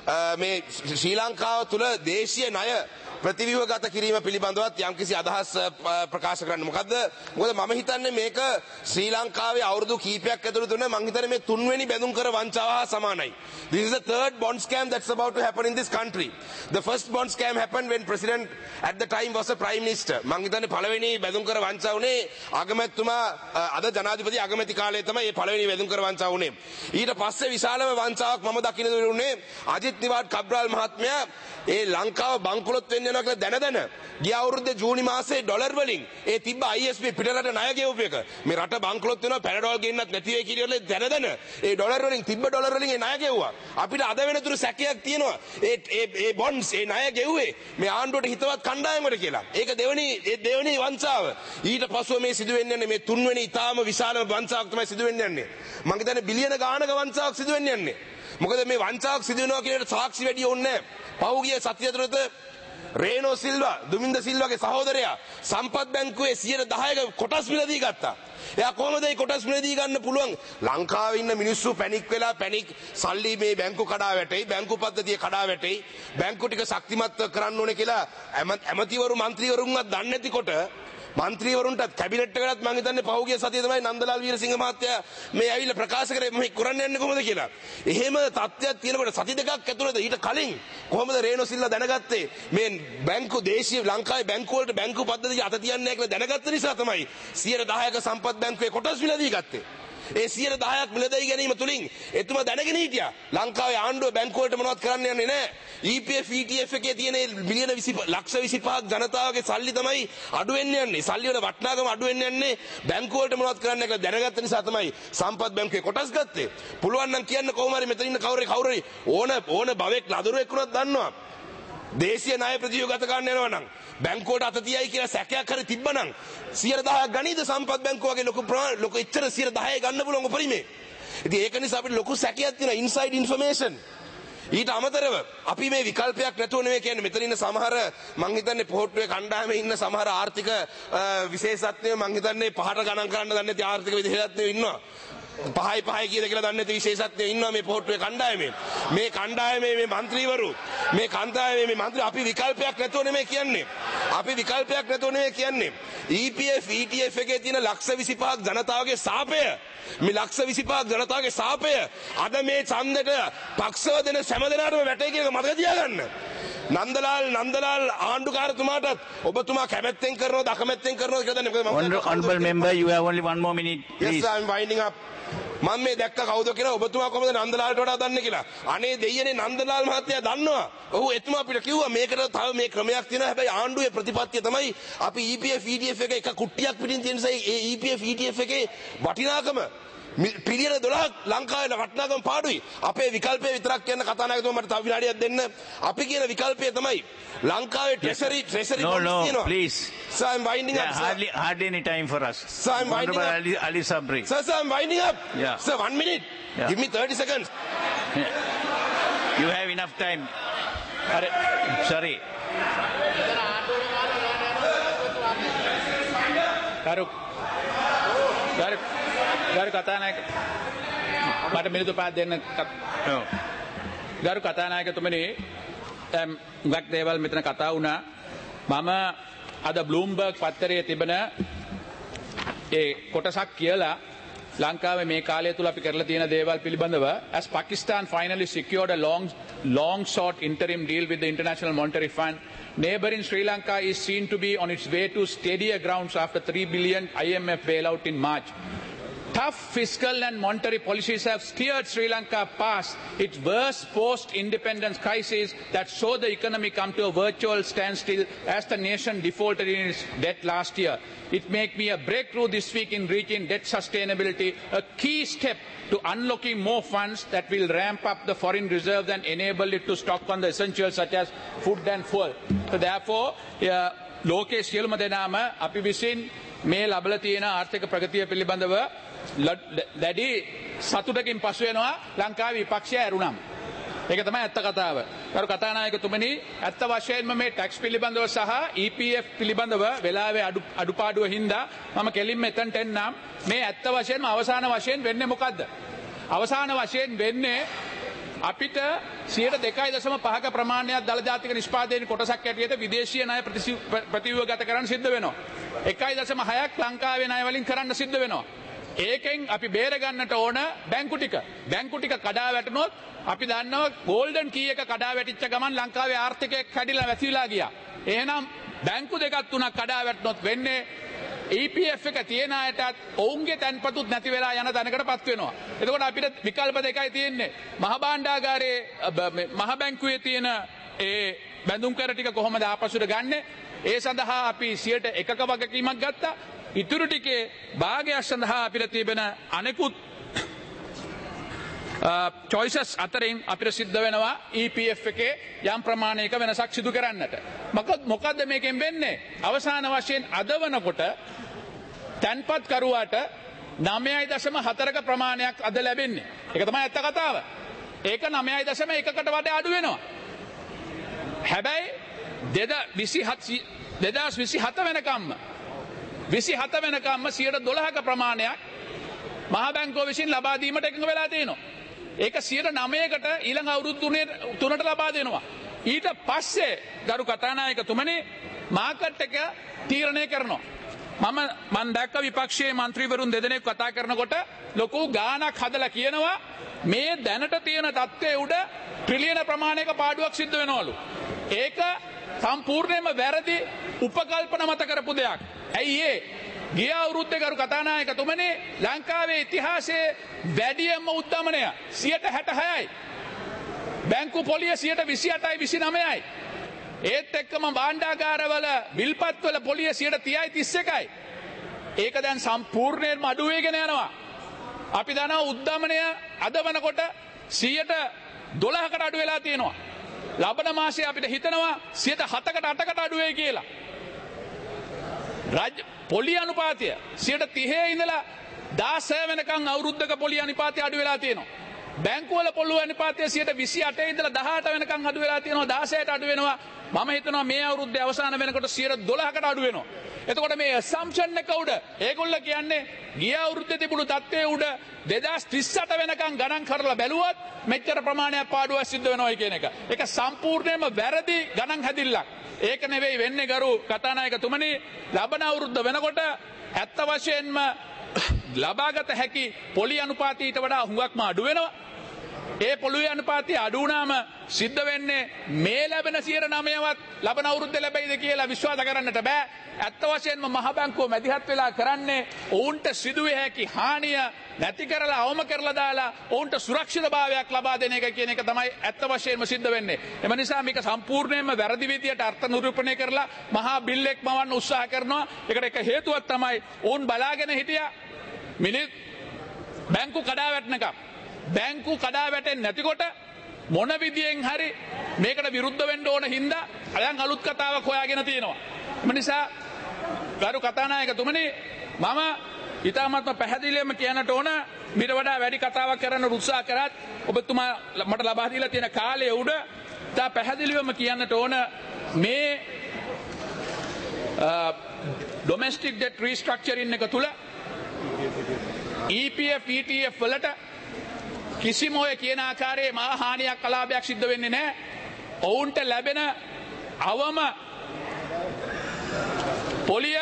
ශ්‍රී ලංකාව තුළ දේශීය ණය ප්‍රතිව්‍යුහගත කිරීම පිළිබඳවත් යම්කිසි අදහස් ප්‍රකාශ කරන්න. මොකද මම හිතන්නේ මේක ශ්‍රී ලංකාවේ අවුරුදු කීපයක් ඇතුළත තුන මම හිතන්නේ මේ තුන්වෙනි බැඳුම් කර වංචාව හා සමානයි. This is the third bond scam that's about to happen in this country. The first bond scam happened when president at the time was a prime minister. මම හිතන්නේ පළවෙනි බැඳුම් කර වංචාව උනේ අගමැතිතුමා අද ජනාධිපති අගමැති කාලේ තමයි මේ පළවෙනි බැඳුම් කර වංචාව උනේ. ඊට පස්සේ විශාලම වංචාවක් මම දකින්න දුන්නේ අජිත් නිවාඩ් කබ්‍රාල් මහත්මයා ඒ ලංකාව බංකොලොත් වෙන්න යනවා කියලා දැන ගිය අවුරුද්දේ ජූනි මාසේ ඩොලර් වලින් ඒ තිබ්බ ISP පිටරට ණය ගෙවපු එක මේ රට බංකොලොත් වෙනවා පැනඩෝල් ගෙන්නත් නැති වෙයි කියලා දැන ඒ ඩොලර් වලින් තිබ්බ ඩොලර් වලින් ඒ ණය ගෙවුවා. අපිට අද වෙනතුරු සැකයක් තියෙනවා ඒ බොන්ඩ්ස් ඒ ණය ගෙවුවේ මේ ආණ්ඩුවට හිතවත් කණ්ඩායමකට කියලා. ඒක දෙවෙනි වංචාව. ඊට පස්ව මේ සිදු වෙන්නේ මේ තුන්වෙනි ඊටාම විශාල වංචාවක් තමයි සිදු වෙන්නේ යන්නේ. මම හිතන්නේ බිලියන ගානක වංචාවක් සිදු වෙන්නේ යන්නේ. මොකද මේ වංචාවක් සිදු වෙනවා කියන සාක්ෂි වැඩි ඕනේ නැහැ. පහුගිය සතිය තුනත රේනෝ සිල්වා දුමින්ද සිල්වාගේ සහෝදරයා සම්පත් බැංකුවේ 10% කොටස් මිලදී ගත්තා. එයා කොහොමද ඒ කොටස් මිලදී ගන්න පුළුවන්? ලංකාවේ ඉන්න මිනිස්සු පැනික් වෙලා සල්ලි මේ බැංකු කඩා වැටෙයි, බැංකු පද්ධතිය කඩා වැටෙයි, බැංකු ටික ශක්තිමත් කරන්න ඕනේ කියලා ඇමතිවරු මන්ත්‍රීවරුන්වත් දන්නේ නැතිකොට මන්ත්‍රීවරුන්ටත් කැබිනට් එකටත් මම හිතන්නේ පහුගිය සතියේ තමයි නන්දලාල් වීරසිංහ මහත්තයා මේ ඇවිල්ලා ප්‍රකාශ කරේ මේ කරන්න යන්නේ කොහොමද කියලා. එහෙම තත්ත්වයක් තියෙනකොට සති දෙකක් ඇතුළත ඊට කලින් කොහොමද රේණු සිල්ලා දැනගත්තේ මේ බැංකු දේශීය ලංකාවේ බැංකු වලට බැංකු පද්ධතිය අත තියන්නේ නැහැ කියලා දැනගත්ත නිසා තමයි 10% සම්පත් බැංකුවේ කොටස් මිලදී ගත්තේ. ඒ 10%ක් මිලදී ගැනීම තුලින් එතුමා දැනගෙන හිටියා ලංකාවේ ආණ්ඩුව බැංකු වලට මොනවත් කරන්න යන්නේ නැහැ. EPF ETF එකේ තියෙන මිලියන 20 ලක්ෂ 25ක් ජනතාවගේ සල්ලි තමයි අඩු වෙන්න යන්නේ. සල්ලි වල වටිනාකම අඩු වෙන්න යන්නේ බැංකු වලට මොනවත් කරන්න නැහැ කියලා දැනගත්ත නිසා තමයි සම්පත් බැංකුවේ කොටස් ගත්තේ. පුළුවන් නම් කියන්න කොහොම හරි මෙතන ඉන්න කවුරු ඕන භවෙක් ලදරුවෙක් වුණත් දන්නවා. දේශීය ණය ප්‍රතියෝගත ගන්න යනවා නම් බැංකුවට අත තියයි කියලා සැකයක් හරි තිබ්බනම් 10% ගණීද සම්පත් බැංකුව වගේ ලොකු ඉච්චර 10% ගන්න පුළුවන් උපරිමේ. ඉතින් ඒක නිසා අපිට ලොකු සැකයක් තියෙනවා ඉන්සයිඩ් ඉන්ෆර්මේෂන්. ඊට අමතරව අපි මේ විකල්පයක් නැතුව නෙමෙයි කියන්නේ මෙතන ඉන්න සමහර මං හිතන්නේ පොහොට්ටුවේ කණ්ඩායමේ ඉන්න සමහර ආර්ථික විශේෂඥයෝ මං හිතන්නේ පහට ගණන් කරන්න දන්නේ නැති ආර්ථික විශේෂඥයෝ ඉන්නවා. පහයි කියද කියලා දන්නේ නැති විශේෂඥයෝ ඉන්නවා මේ පොහොට්ටුවේ කණ්ඩායමේ. මේ කණ්ඩායමේ මේ മന്ത്രിවරු මේ කණ්ඩායමේ මේ മന്ത്രി අපි විකල්පයක් නැතුව නෙමෙයි කියන්නේ. අපි විකල්පයක් නැතුව නෙමෙයි කියන්නේ. EPF ETF එකේ තියෙන ලක්ෂ 25ක් ජනතාවගේ සාපය මේ ලක්ෂ 25ක් ජනතාවගේ සාපය අද මේ ඡන්දෙට පක්ෂව දෙන සෑම දෙනාටම වැටේ කියන එක මතක තියාගන්න. නන්දලාල් ආණ්ඩුකාරතුමාටත් ඔබතුමා කැමැත්තෙන් කරනවද අකමැත්තෙන් කරනවද කියලා දන්නේ මොකද? Honorable member, you have only one more minute, please. Yes, I am winding up. මම මේ දැක්ක කවුද කියලා ඔබතුමා කොහොමද නන්දලාල්ට වඩා දන්නේ කියලා. අනේ දෙයියනේ නන්දලාල් මහත්තයා දන්නවා. ඔහු එතුමා අපිට කිව්වා මේකට තව මේ ක්‍රමයක් තියෙනවා. හැබැයි ආණ්ඩුවේ ප්‍රතිපත්තිය තමයි අපි EPF ETF එක කුට්ටියක් පිටින් තියෙන නිසා ඒ EPF ETF එකේ වටිනාකම පිළියන 12ක් ලංකාවේ වටිනාකම පාඩුයි. අපේ විකල්පය විතරක් කියන්න කතානායකතුමා මට තව විනාඩියක් දෙන්න. අපි කියන විකල්පය තමයි ලංකාවේ treasury No, please. So I'm winding up. Hardly any time for us. So I'm winding up. Ali Sabri. Sir, I'm winding up. Yeah. Sir, 1 minute. Yeah. Give me 30 seconds. You have enough time. Sorry. ගරු කතානායක මට මිනිත්තු 5 දෙන්න. ගරු කතානායකතුමනි ගක් දේවල් මෙතන කතා වුණා. මම අද බ්ලූම්බර්ග් පත්තරයේ තිබෙන ඒ කොටසක් කියලා ලංකාවේ මේ කාලය තුල අපි කරලා තියෙන දේවල් පිළිබඳව as Pakistan finally secured a long sought interim deal with the International Monetary Fund, neighboring Sri Lanka is seen to be on its way to steadier grounds after 3 billion IMF bailout in March. Tough fiscal and monetary policies have steered Sri Lanka past its worst post-independence crisis that saw the economy come to a virtual standstill as the nation defaulted in its debt last year. It makes me a breakthrough this week in reaching debt sustainability, a key step to unlocking more funds that will ramp up the foreign reserves and enable it to stock on the essentials such as food and fuel. So therefore, ලෝකයේ සියලුම දෙනාම අපි විසින් මේ ලබලා තියෙන ආර්ථික ප්‍රගතිය පිළිබඳව දැඩි සතුටකින් පසු වෙනවා ලංකාවේ විපක්ෂය ඇරුණම්. ඒක තමයි ඇත්ත කතාව. කරු කතානායකතුමනි, ඇත්ත වශයෙන්ම මේ ටැක්ස් පිළිබඳව සහ EPF පිළිබඳව වෙලාවේ අඩුපාඩුව හින්දා මම කෙලින්ම එතනට එන්නම්. මේ ඇත්ත වශයෙන්ම අවසාන වශයෙන් වෙන්නේ මොකද්ද? අවසාන වශයෙන් වෙන්නේ අපිට 2.5% ප්‍රමාණයක් දළ ජාතික නිෂ්පාදනයේ කොටසක් ඇටියට විදේශීය ණය ප්‍රතිව්‍යුහගත කරන්න සිද්ධ වෙනවා. 1.6ක් ලංකාවේ ණය වලින් කරන්න සිද්ධ වෙනවා. ඒකෙන් අපි බේර ගන්නට ඕන බැංකු ටික කඩා වැටුනොත් අපි දන්නවා ගෝල්ඩන් කී එක කඩා වැටිච්ච ගමන් ලංකාවේ ආර්ථිකය කැඩිලා වැසිලා ගියා. එහෙනම් බැංකු දෙකක් තුනක් කඩා වැටුනොත් වෙන්නේ EPF එක තියන අයටත් ඔවුන්ගේ තැන්පතුත් නැති වෙලා යන තැනකටපත් වෙනවා. එතකොට අපිට විකල්ප දෙකයි තියෙන්නේ. මහ භාණ්ඩාගාරයේ මහ බැංකුවේ තියෙන ඒ බැඳුම් කර ටික කොහොමද ආපසුට ගන්නෙ? ඒ සඳහා අපි 100% වගකීමක් ගත්තා. ඉතුරු ටිකේ භාගයක් සඳහා අපිට තිබෙන අනෙකුත් choices අතරින් අපිට සිද්ධ වෙනවා EPF එකේ යම් ප්‍රමාණයක වෙනසක් සිදු කරන්නට. මොකද්ද මේකෙන් වෙන්නේ? අවසාන වශයෙන් අද වනකොට තැන්පත් කරුවාට 9.4ක ප්‍රමාණයක් අද ලැබෙන්නේ. ඒක තමයි ඇත්ත කතාව. ඒක 9.1කට වඩා අඩු වෙනවා. හැබැයි 2027 වෙනකම්ම 12ක ප්‍රමාණයක් මහ බැංකුව විසින් ලබා දීමට එකඟ වෙලා තියෙනවා. ඒක 9%කට ඊළඟ අවුරුදු 3ට ලබා දෙනවා. ඊට පස්සේ ගරු කතානායකතුමනි මාකට් එක තීරණය කරනවා. මම දැක්ක විපක්ෂයේ മന്ത്രിවරුන් දෙදෙනෙක් කතා කරනකොට ලොකු ගාණක් හදලා කියනවා මේ දැනට තියෙන තත්ත්වයේ උඩ ට්‍රිලියන ප්‍රමාණයක පාඩුවක් සිද්ධ වෙනවලු. ඒක සම්පූර්ණයෙන්ම වැරදි උපකල්පන මත කරපු දෙයක්. ඇයි ඒ? ගිය අවුරුද්දේ ගරු කතානායකතුමනි ලංකාවේ ඉතිහාසයේ වැඩිම උද්දමනය 66යි. බැංකු පොලිය 28යි 29යි. ඒත් එක්කම භාණ්ඩාගාරවල විල්පත්වල පොලිය 30යි 31යි. ඒක දැන් සම්පූර්ණයෙන්ම අඩු වෙගෙන යනවා. අපි දන්නවා උද්දමනය අද වෙනකොට 12කට අඩු වෙලා තියෙනවා. ලබන මාසයේ අපිට හිතනවා 7කට 8කට අඩු වෙයි කියලා. පොලිය අනුපාතය 30 ඉඳලා 16 වෙනකන් අවුරුද්දක පොලිය අනුපාතය අඩු වෙලා තියෙනවා. බැංකුවල පොලිය අනුපාතය 28 ඉඳලා 18 වෙනකන් අඩු වෙලා තියෙනවා. 16ට අඩු වෙනවා. මම හිතනවා මේ අවුරුද්දේ අවසාන වෙනකොට 12කට අඩු වෙනවා. එතකොට මේ assumption එක උඩ ඒගොල්ලෝ කියන්නේ ගිය අවුරුද්දේ තිබුණු තත්ත්වයේ උඩ 2038 වෙනකන් ගණන් කරලා බැලුවොත් මෙච්චර ප්‍රමාණයක් පාඩුවක් සිද්ධ වෙනවා කියන එක. ඒක සම්පූර්ණයෙන්ම වැරදි ගණන් හැදිල්ලක්. ඒක නෙවෙයි වෙන්නේ ගරු කතානායකතුමනි. ලබන අවුරුද්ද වෙනකොට ඇත්ත වශයෙන්ම ලබාගත හැකි පොලි අනුපාතය ඊට වඩා හුඟක්ම අඩු වෙනවා. ඒ පොළොවේ අනුපාතය අඩු වුණාම සිද්ධ වෙන්නේ මේ ලැබෙන 9%වත් ලබන අවුරුද්දේ ලැබෙයිද කියලා විශ්වාස කරන්නට බෑ. ඇත්ත වශයෙන්ම මහ බැංකුව මැදිහත් වෙලා කරන්නේ ඔවුන්ට සිදුවේ හැකි හානිය නැති කරලා අවම කරලා දාලා ඔවුන්ට සුරක්ෂිතභාවයක් ලබා දෙන එක කියන එක තමයි ඇත්ත වශයෙන්ම සිද්ධ වෙන්නේ. එම නිසා මේක සම්පූර්ණයෙන්ම වැරදි විදියට අර්ථ නිරූපණය කරලා මහා බිල් එක් මවන්න උත්සාහ කරනවා. ඒකට එක හේතුවක් තමයි ඔවුන් බලාගෙන හිටියා බැංකු කඩා වැටෙනකම්. බැංකු කඩා වැටෙන්නේ නැතිකොට මොන විදියෙන් හරි මේකට විරුද්ධ වෙන්න ඕන හින්දා අයන් අලුත් කතාවක් හොයාගෙන තියෙනවා. එම නිසා ගරු කතානායකතුමනි මම ඊටමත්ම පැහැදිලිවම කියන්නට ඕන මීට වඩා වැඩි කතාවක් කරන්න උත්සාහ කරත් ඔබතුමා මට ලබා දීලා තියෙන කාලය උඩ තා පැහැදිලිවම කියන්නට ඕන මේ ඩොමෙස්ටික් ඩෙට් රීස්ට්‍රක්චරින් එක තුල EPF ETF වලට කිසිම ඔය කියන ආකාරයේ මහා හානියක් අලාභයක් සිද්ධ වෙන්නේ නැහැ. ඔවුන්ට ලැබෙන අවම පොලිය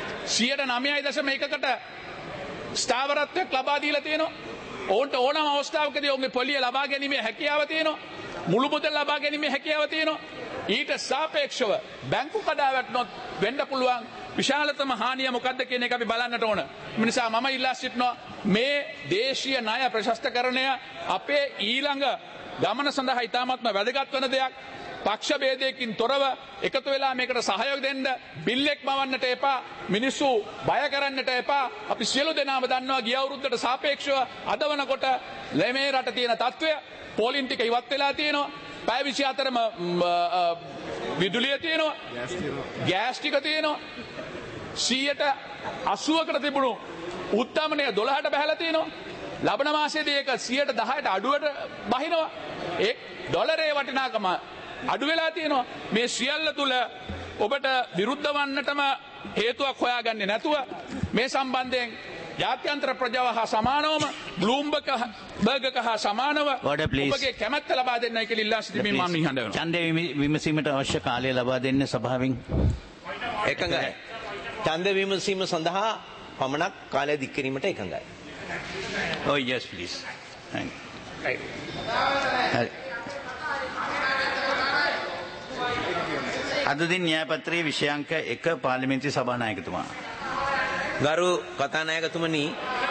9.1කට ස්ථාවරත්වයක් ලබා දීලා තියෙනවා. ඔවුන්ට ඕනම අවස්ථාවකදී ඔවුන්ගේ පොලිය ලබා ගැනීමේ හැකියාව තියෙනවා. මුළු මුදල් ලබා ගැනීමේ හැකියාව තියෙනවා. ඊට සාපේක්ෂව බැංකු කඩා වැටුනොත් වෙන්න පුළුවන් විශාලතම හානිය මොකක්ද කියන එක අපි බලන්නට ඕන. ඒ නිසා මම ඉල්ලා සිටිනවා මේ දේශීය ණය ප්‍රශස්තකරණය අපේ ඊළඟ ගමන සඳහා ඉතාමත්ම වැදගත් වෙන දෙයක්. පක්ෂ ભેදයකින් තොරව එකතු වෙලා මේකට සහයෝග දෙන්න බිල්ලෙක් මවන්නට එපා. මිනිස්සු බය කරන්නට එපා. අපි සියලු දෙනාම දන්නවා ගිය අවුරුද්දට සාපේක්ෂව අද වනකොට මේ රට තියෙන තත්ත්වය පෝලින් ටික ඉවත් වෙලා තියෙනවා. පැය 24ම විදුලිය තියෙනවා. ගෑස් ටික තියෙනවා. 80%කට තිබුණු උත්තරමණය 12ට බහැලා තියෙනවා. ලබන මාසයේදී ඒක 10%ට අඩුවට බහිනවා. ඒ ඩොලරේ වටිනාකම අඩු වෙලා තියෙනවා. මේ සියල්ල තුල ඔබට විරුද්ධ වන්නටම හේතුවක් හොයාගන්නේ නැතුව මේ සම්බන්ධයෙන් ජාත්‍යන්තර ප්‍රජාව හා සමානවම බ්ලූම්බර්ග් හා සමානව ඔබගේ කැමැත්ත ලබා දෙන්නයි කියලා ඉල්ලා සිටිමින් මම නිහඬ වෙනවා. ඡන්දය විමසීමට අවශ්‍ය කාලය ලබා දෙන්න සභාවෙන් එකඟයි. ඡන්ද විමසීම සඳහා පමණක් කාලය දික් කිරීමට එකඟයි. Oh yes please. Thank you. අද දින න්‍යායපත්‍රයේ විෂයාංක 1 පාර්ලිමේන්තු සභානායකතුමා. ගරු කතානායකතුමනි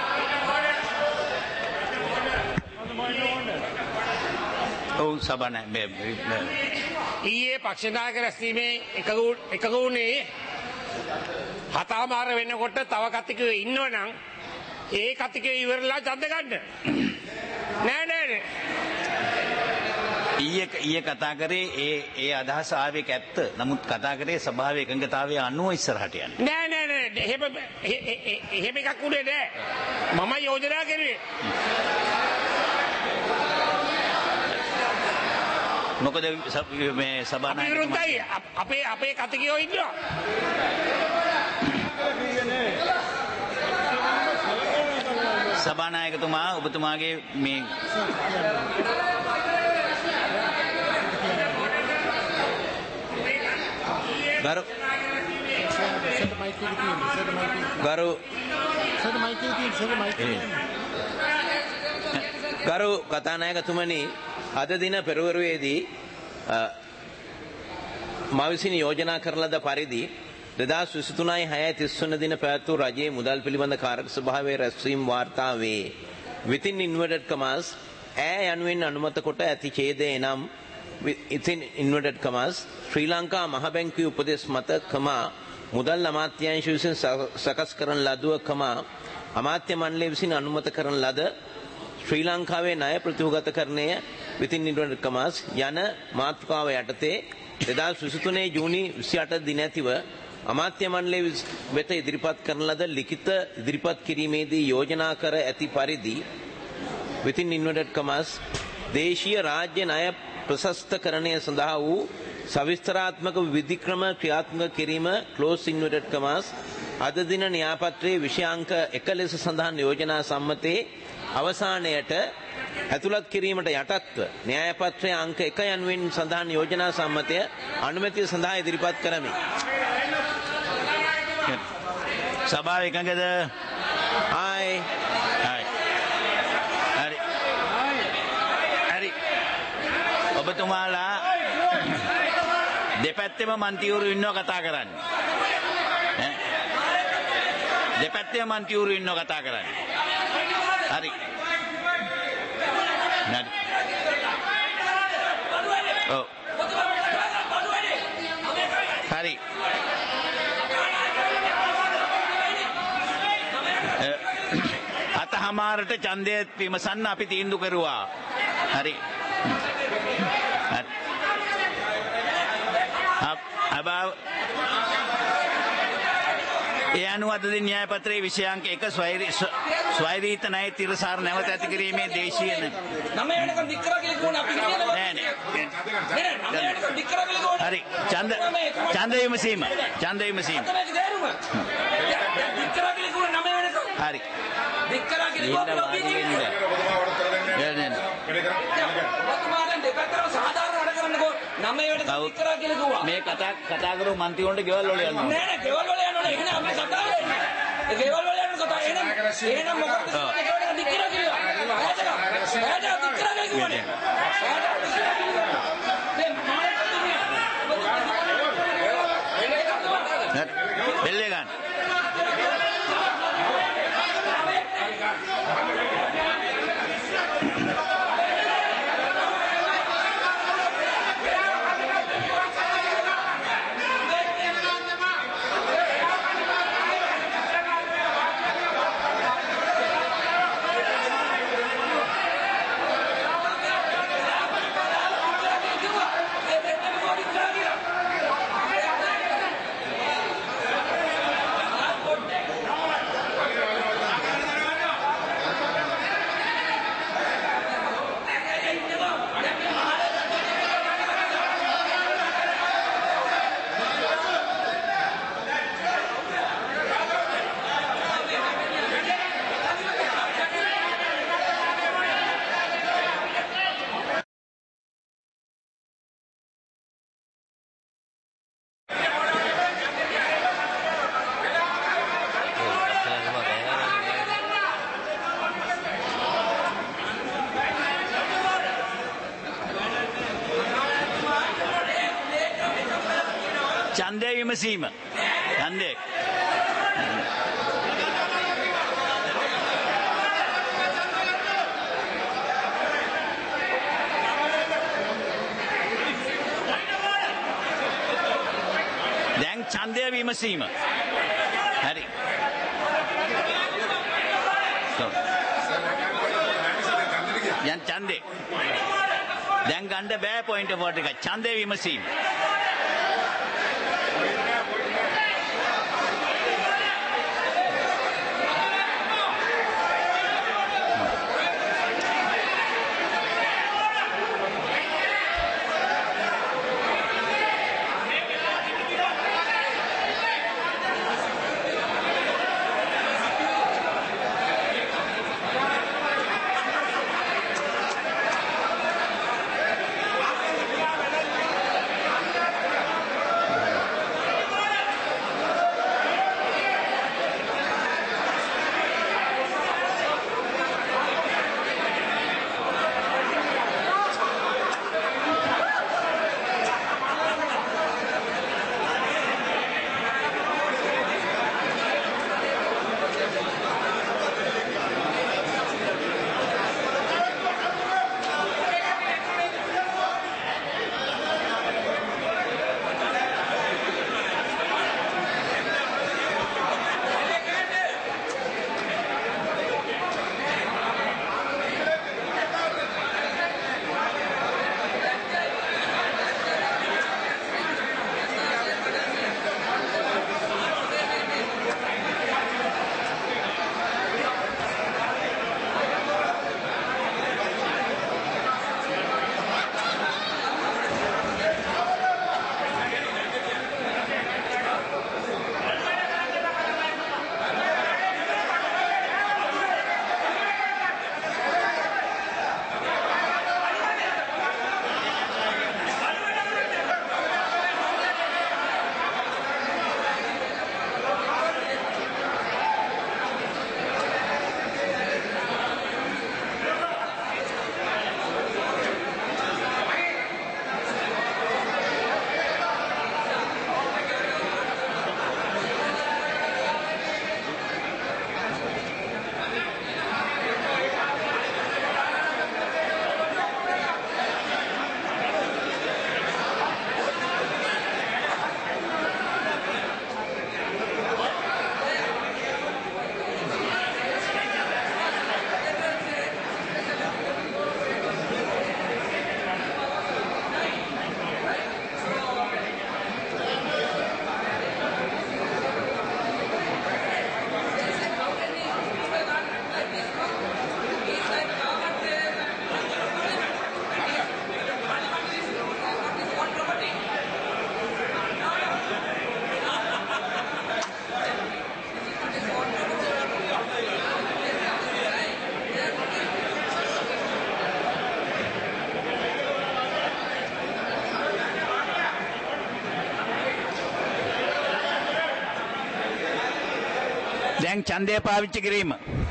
ඔව් සභානායක ඊයේ පක්ෂනායක රැස්වීමේ එකග වුණේ හතමාර වෙනකොට තව කතිකයෝ ඉන්නවනම් ඒ කතිකයෝ ඉවරලා ඡන්ද ගන්න. නෑ ඊයේ කතා කරේ ඒ අදහස ආවේ ඇත්ත. නමුත් කතා කරේ සභාවේ එකඟතාවයේ අනුව ඉස්සරහට යන්නේ. නෑ එහෙම එකක් උනේ නෑ. මම යෝජනා කරුවේ. මොකද මේ සභානායකතුමා අපේ කතිකයෝ ඉන්නවා. සභානායකතුමා ඔබතුමාගේ මේ ගරු කතානායකතුමනි, අද දින පෙරවරුවේදී මා විසින් යෝජනා කරන ලද පරිදි 2023/6/30 දින පැවැත් වූ රජයේ මුදල් පිළිබඳ කාරක සභාවේ රැස්වීම් වාර්තාවේ within inverted commas ඈ යනුවෙන් අනුමත කොට ඇති ඡේදය නම් within inverted commas ශ්‍රී ලංකා මහ බැංකුවේ උපදෙස් මත මුදල් අමාත්‍යාංශ විසින් සකස් කරන ලදුව අමාත්‍ය මණ්ඩලය විසින් අනුමත කරන ලද ශ්‍රී ලංකාවේ ණය ප්‍රතිවගතකරණය within inverted commas යන මාතෘකාව යටතේ 2023 ජූනි 28 දින ඇතිව අමාත්‍ය මණ්ඩලය වෙත ඉදිරිපත් කරන ලද ලිඛිත ඉදිරිපත් කිරීමේදී යෝජනා කර ඇති පරිදි within inverted commas දේශීය රාජ්‍ය ණය ප්‍රශස්තකරණය සඳහා වූ සවිස්තරාත්මක විධික්‍රම ක්‍රියාත්මක කිරීම close inverted commas අද දින න්‍යායපත්‍රයේ විෂයාංක 1 ලෙස සඳහන් යෝජනා සම්මතයේ අවසානයට ඇතුළත් කිරීමට යටත්ව න්‍යායපත්‍රයේ අංක 1 යනුවෙන් සඳහන් යෝජනා සම්මතය අනුමැතිය සඳහා ඉදිරිපත් කරමි. සභාව එකඟද? හායි. හරි. ඔබතුමාලා දෙපැත්තෙම මන්ත්‍රීවරු ඉන්නව කතා කරන්න. දෙපැත්තෙම මන්ත්‍රීවරු ඉන්නව කතා කරන්න. හරි. ඔව්. හරි. අතහමාරට ඡන්දය විමසන්න අපි තීන්දුව කරුවා. හරි. ඒ අනුව අද දින න්‍යායපත්‍රයේ විෂයාංක 1 ස්වෛරීත ණය තිරසාර නැවත ඇති කිරීමේ දේශීය හරි ඡන්ද විමසීම හරි මේ කතා කරු මන්ත්‍රීවරුන්ට ගෙවල් වල යනවා නෑ නෑ ගෙවල් වල යනවා එහෙනම් අපි කතා වෙන්නේ ගෙවල් වල යන කතා එහෙනම් මොකක්ද දික් කරා කියලා රාජා දික් කරා කියන්නේ බෙල්ලේ ගන්න ඡන්දය විමසීම ඡන්දය දැන් ඡන්දය විමසීම හරි දැන් ඡන්දේ දැන් ගන්න බෑ පොයින්ට් ඔෆ් ඕඩර් එක ඡන්දය විමසීම දැන් ඡන්දය පාවිච්චි කිරීම.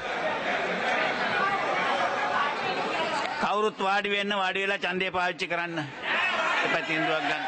කවුරුත් වාඩි වෙලා ඡන්දය පාවිච්චි කරන්න. එපා තීන්දුවක් ගන්න.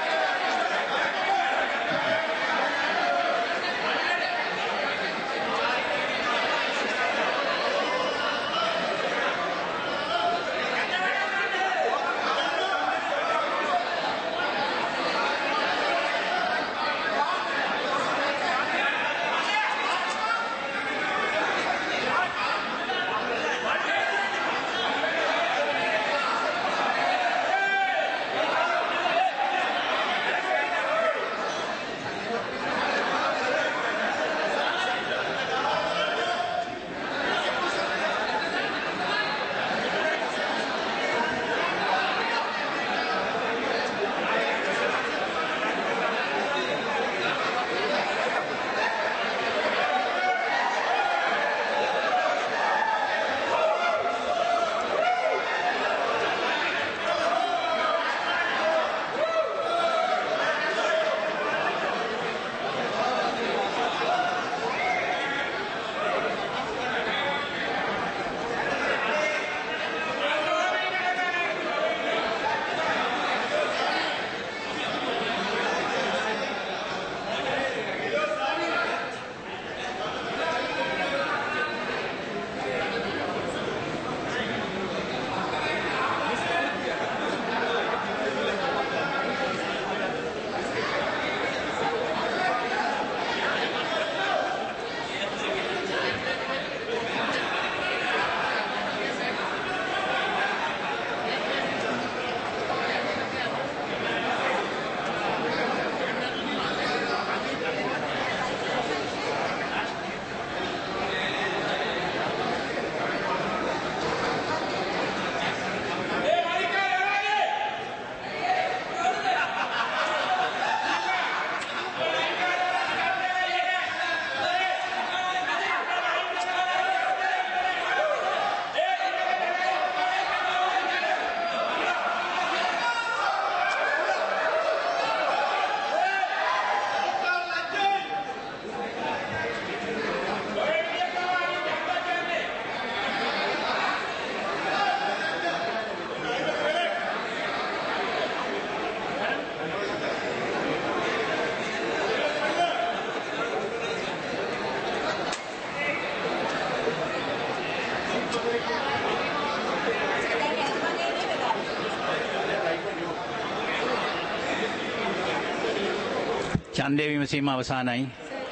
ඡන්දය විමසීම අවසానයි.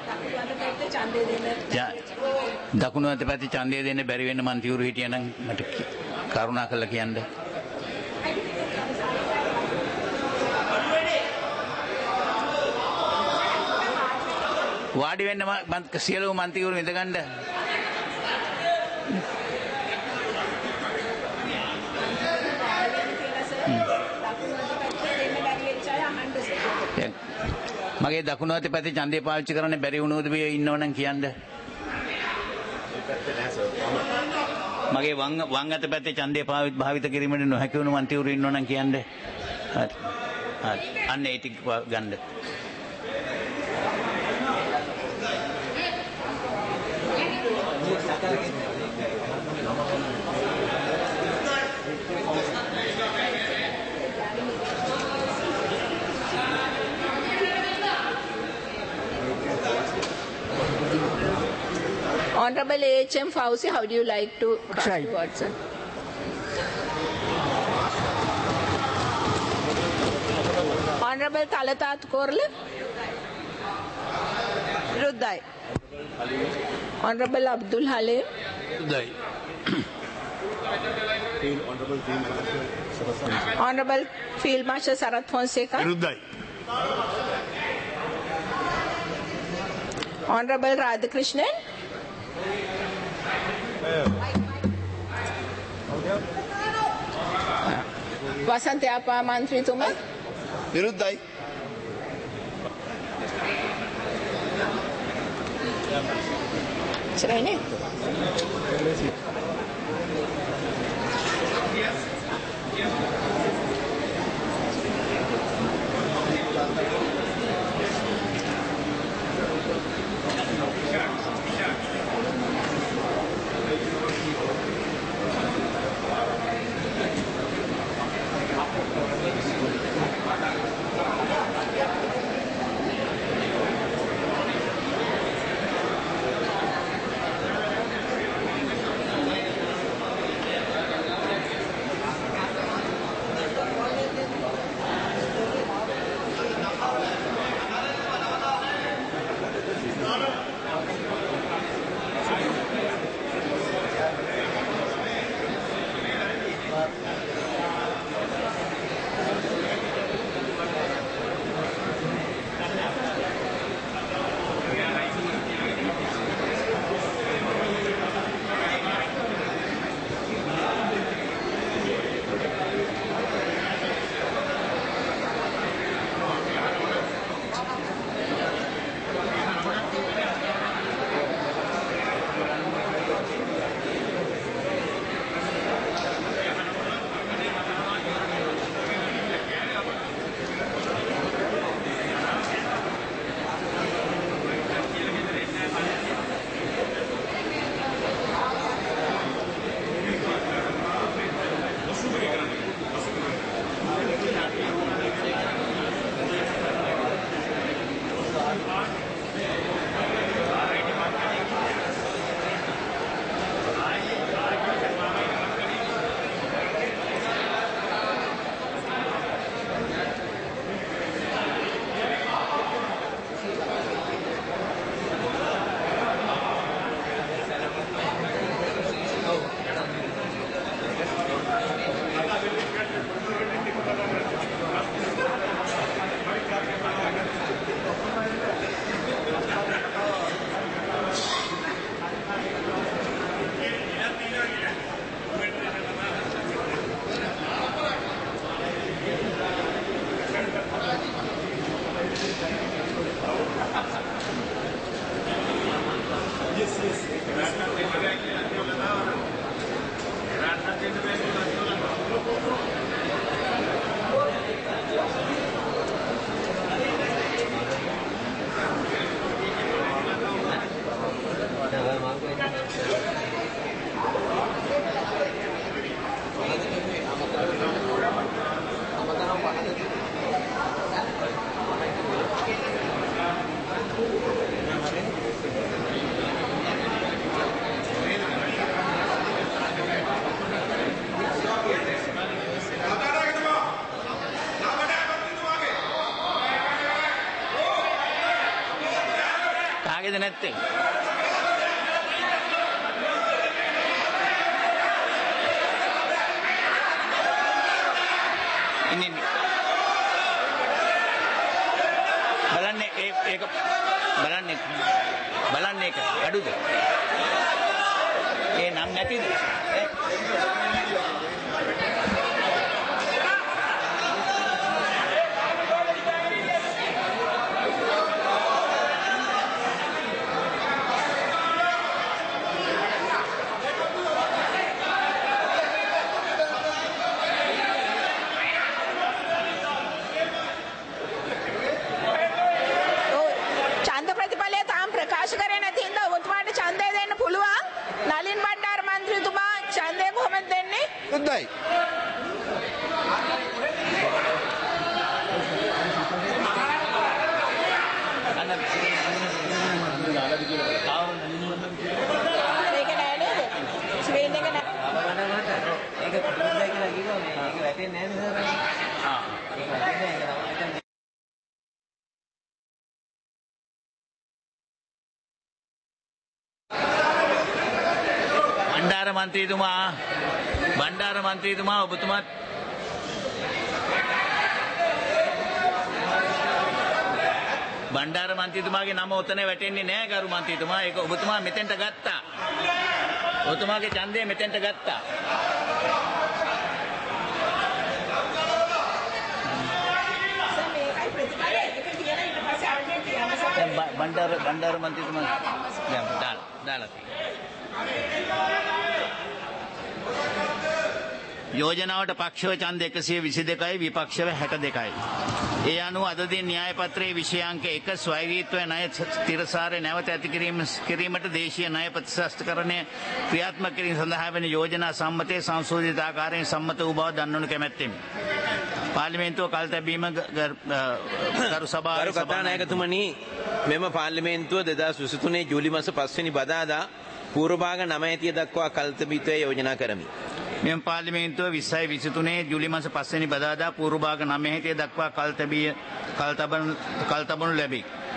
දකුණු අත පැත්තේ ඡන්දය දෙන්න බැරි වෙන්න මන්තිවරු හිටියනම් මට කරුණා කරලා කියන්න. වාඩි වෙන්න සියලුම මන්තිවරු ඉඳගන්න. මගේ දකුණු අතේ පැත්තේ ඡන්දය පාවිච්චි කරන්න බැරි වුණොත් බිය ඉන්නවනම් කියන්න. මගේ වම් අත පැත්තේ ඡන්දය භාවිත කිරීමට නොහැකි වුණු මන්තිවරු ඉන්නවනම් කියන්න. හරි. අන්න ඒ ටික ගන්න. Honorable A.H.M. Fauzi, how do you like to try towards it? Honorable Talatat Korle? Ruddai. Honorable Abdul Halim? Ruddai. Honorable Field Marshal Sarath Fonseca? Ruddai. Honorable Radhakrishnan? Vasant Yapa Mantri Tuma? Viruddhai. Seraine? වගේද නැත්තේ? බලන්නේ ඒක බලන්නේ ඒක අඩුද? ඒ නම් නැතිද? බණ්ඩාර මන්ත්‍රීතුමා ඔබතුමත් බණ්ඩාර මන්ත්‍රීතුමාගේ නම ඔතන වැටෙන්නේ නැහැ ගරු මන්ත්‍රීතුමා. ඒක ඔබතුමා මෙතෙන්ට ගත්තා. ඔබතුමාගේ ඡන්දය මෙතෙන්ට ගත්තා. බණ්ඩාර මන්ත්‍රීතුමා දාලා යෝජනාවට පක්ෂව ඡන්ද 122යි විපක්ෂව 62යි. ඒ අනුව අද දින න්‍යාය පත්‍රයේ විෂයාංක 1 ස්වෛරීත්ව ණය ස්ථිරසාරය නැවත ඇති කිරීමට දේශීය ණය ප්‍රතිශස්ත්‍රකරණය ක්‍රියාත්මක කිරීම සඳහා වෙන යෝජනා සම්මතයේ සංශෝධිත ආකාරයෙන් සම්මත වූ බව දන්වනු කැමැත්තෙමි. පාර්ලිමේන්තුව කල් තැබීම ගරු සභාවේ කතානායකතුමනි, මෙම පාර්ලිමේන්තුව 2023 ජූලි මාස 5 වෙනි බදාදා පූර්ව භාග 9 ඇතිය දක්වා කල්තබීත්වය යෝජනා කරමි. මෙම පාර්ලිමේන්තුව 2023 ජූලි මාස 5 වෙනි බදාදා පූර්ව භාග 9 හැටිය දක්වා කල්තබනු ලැබේ.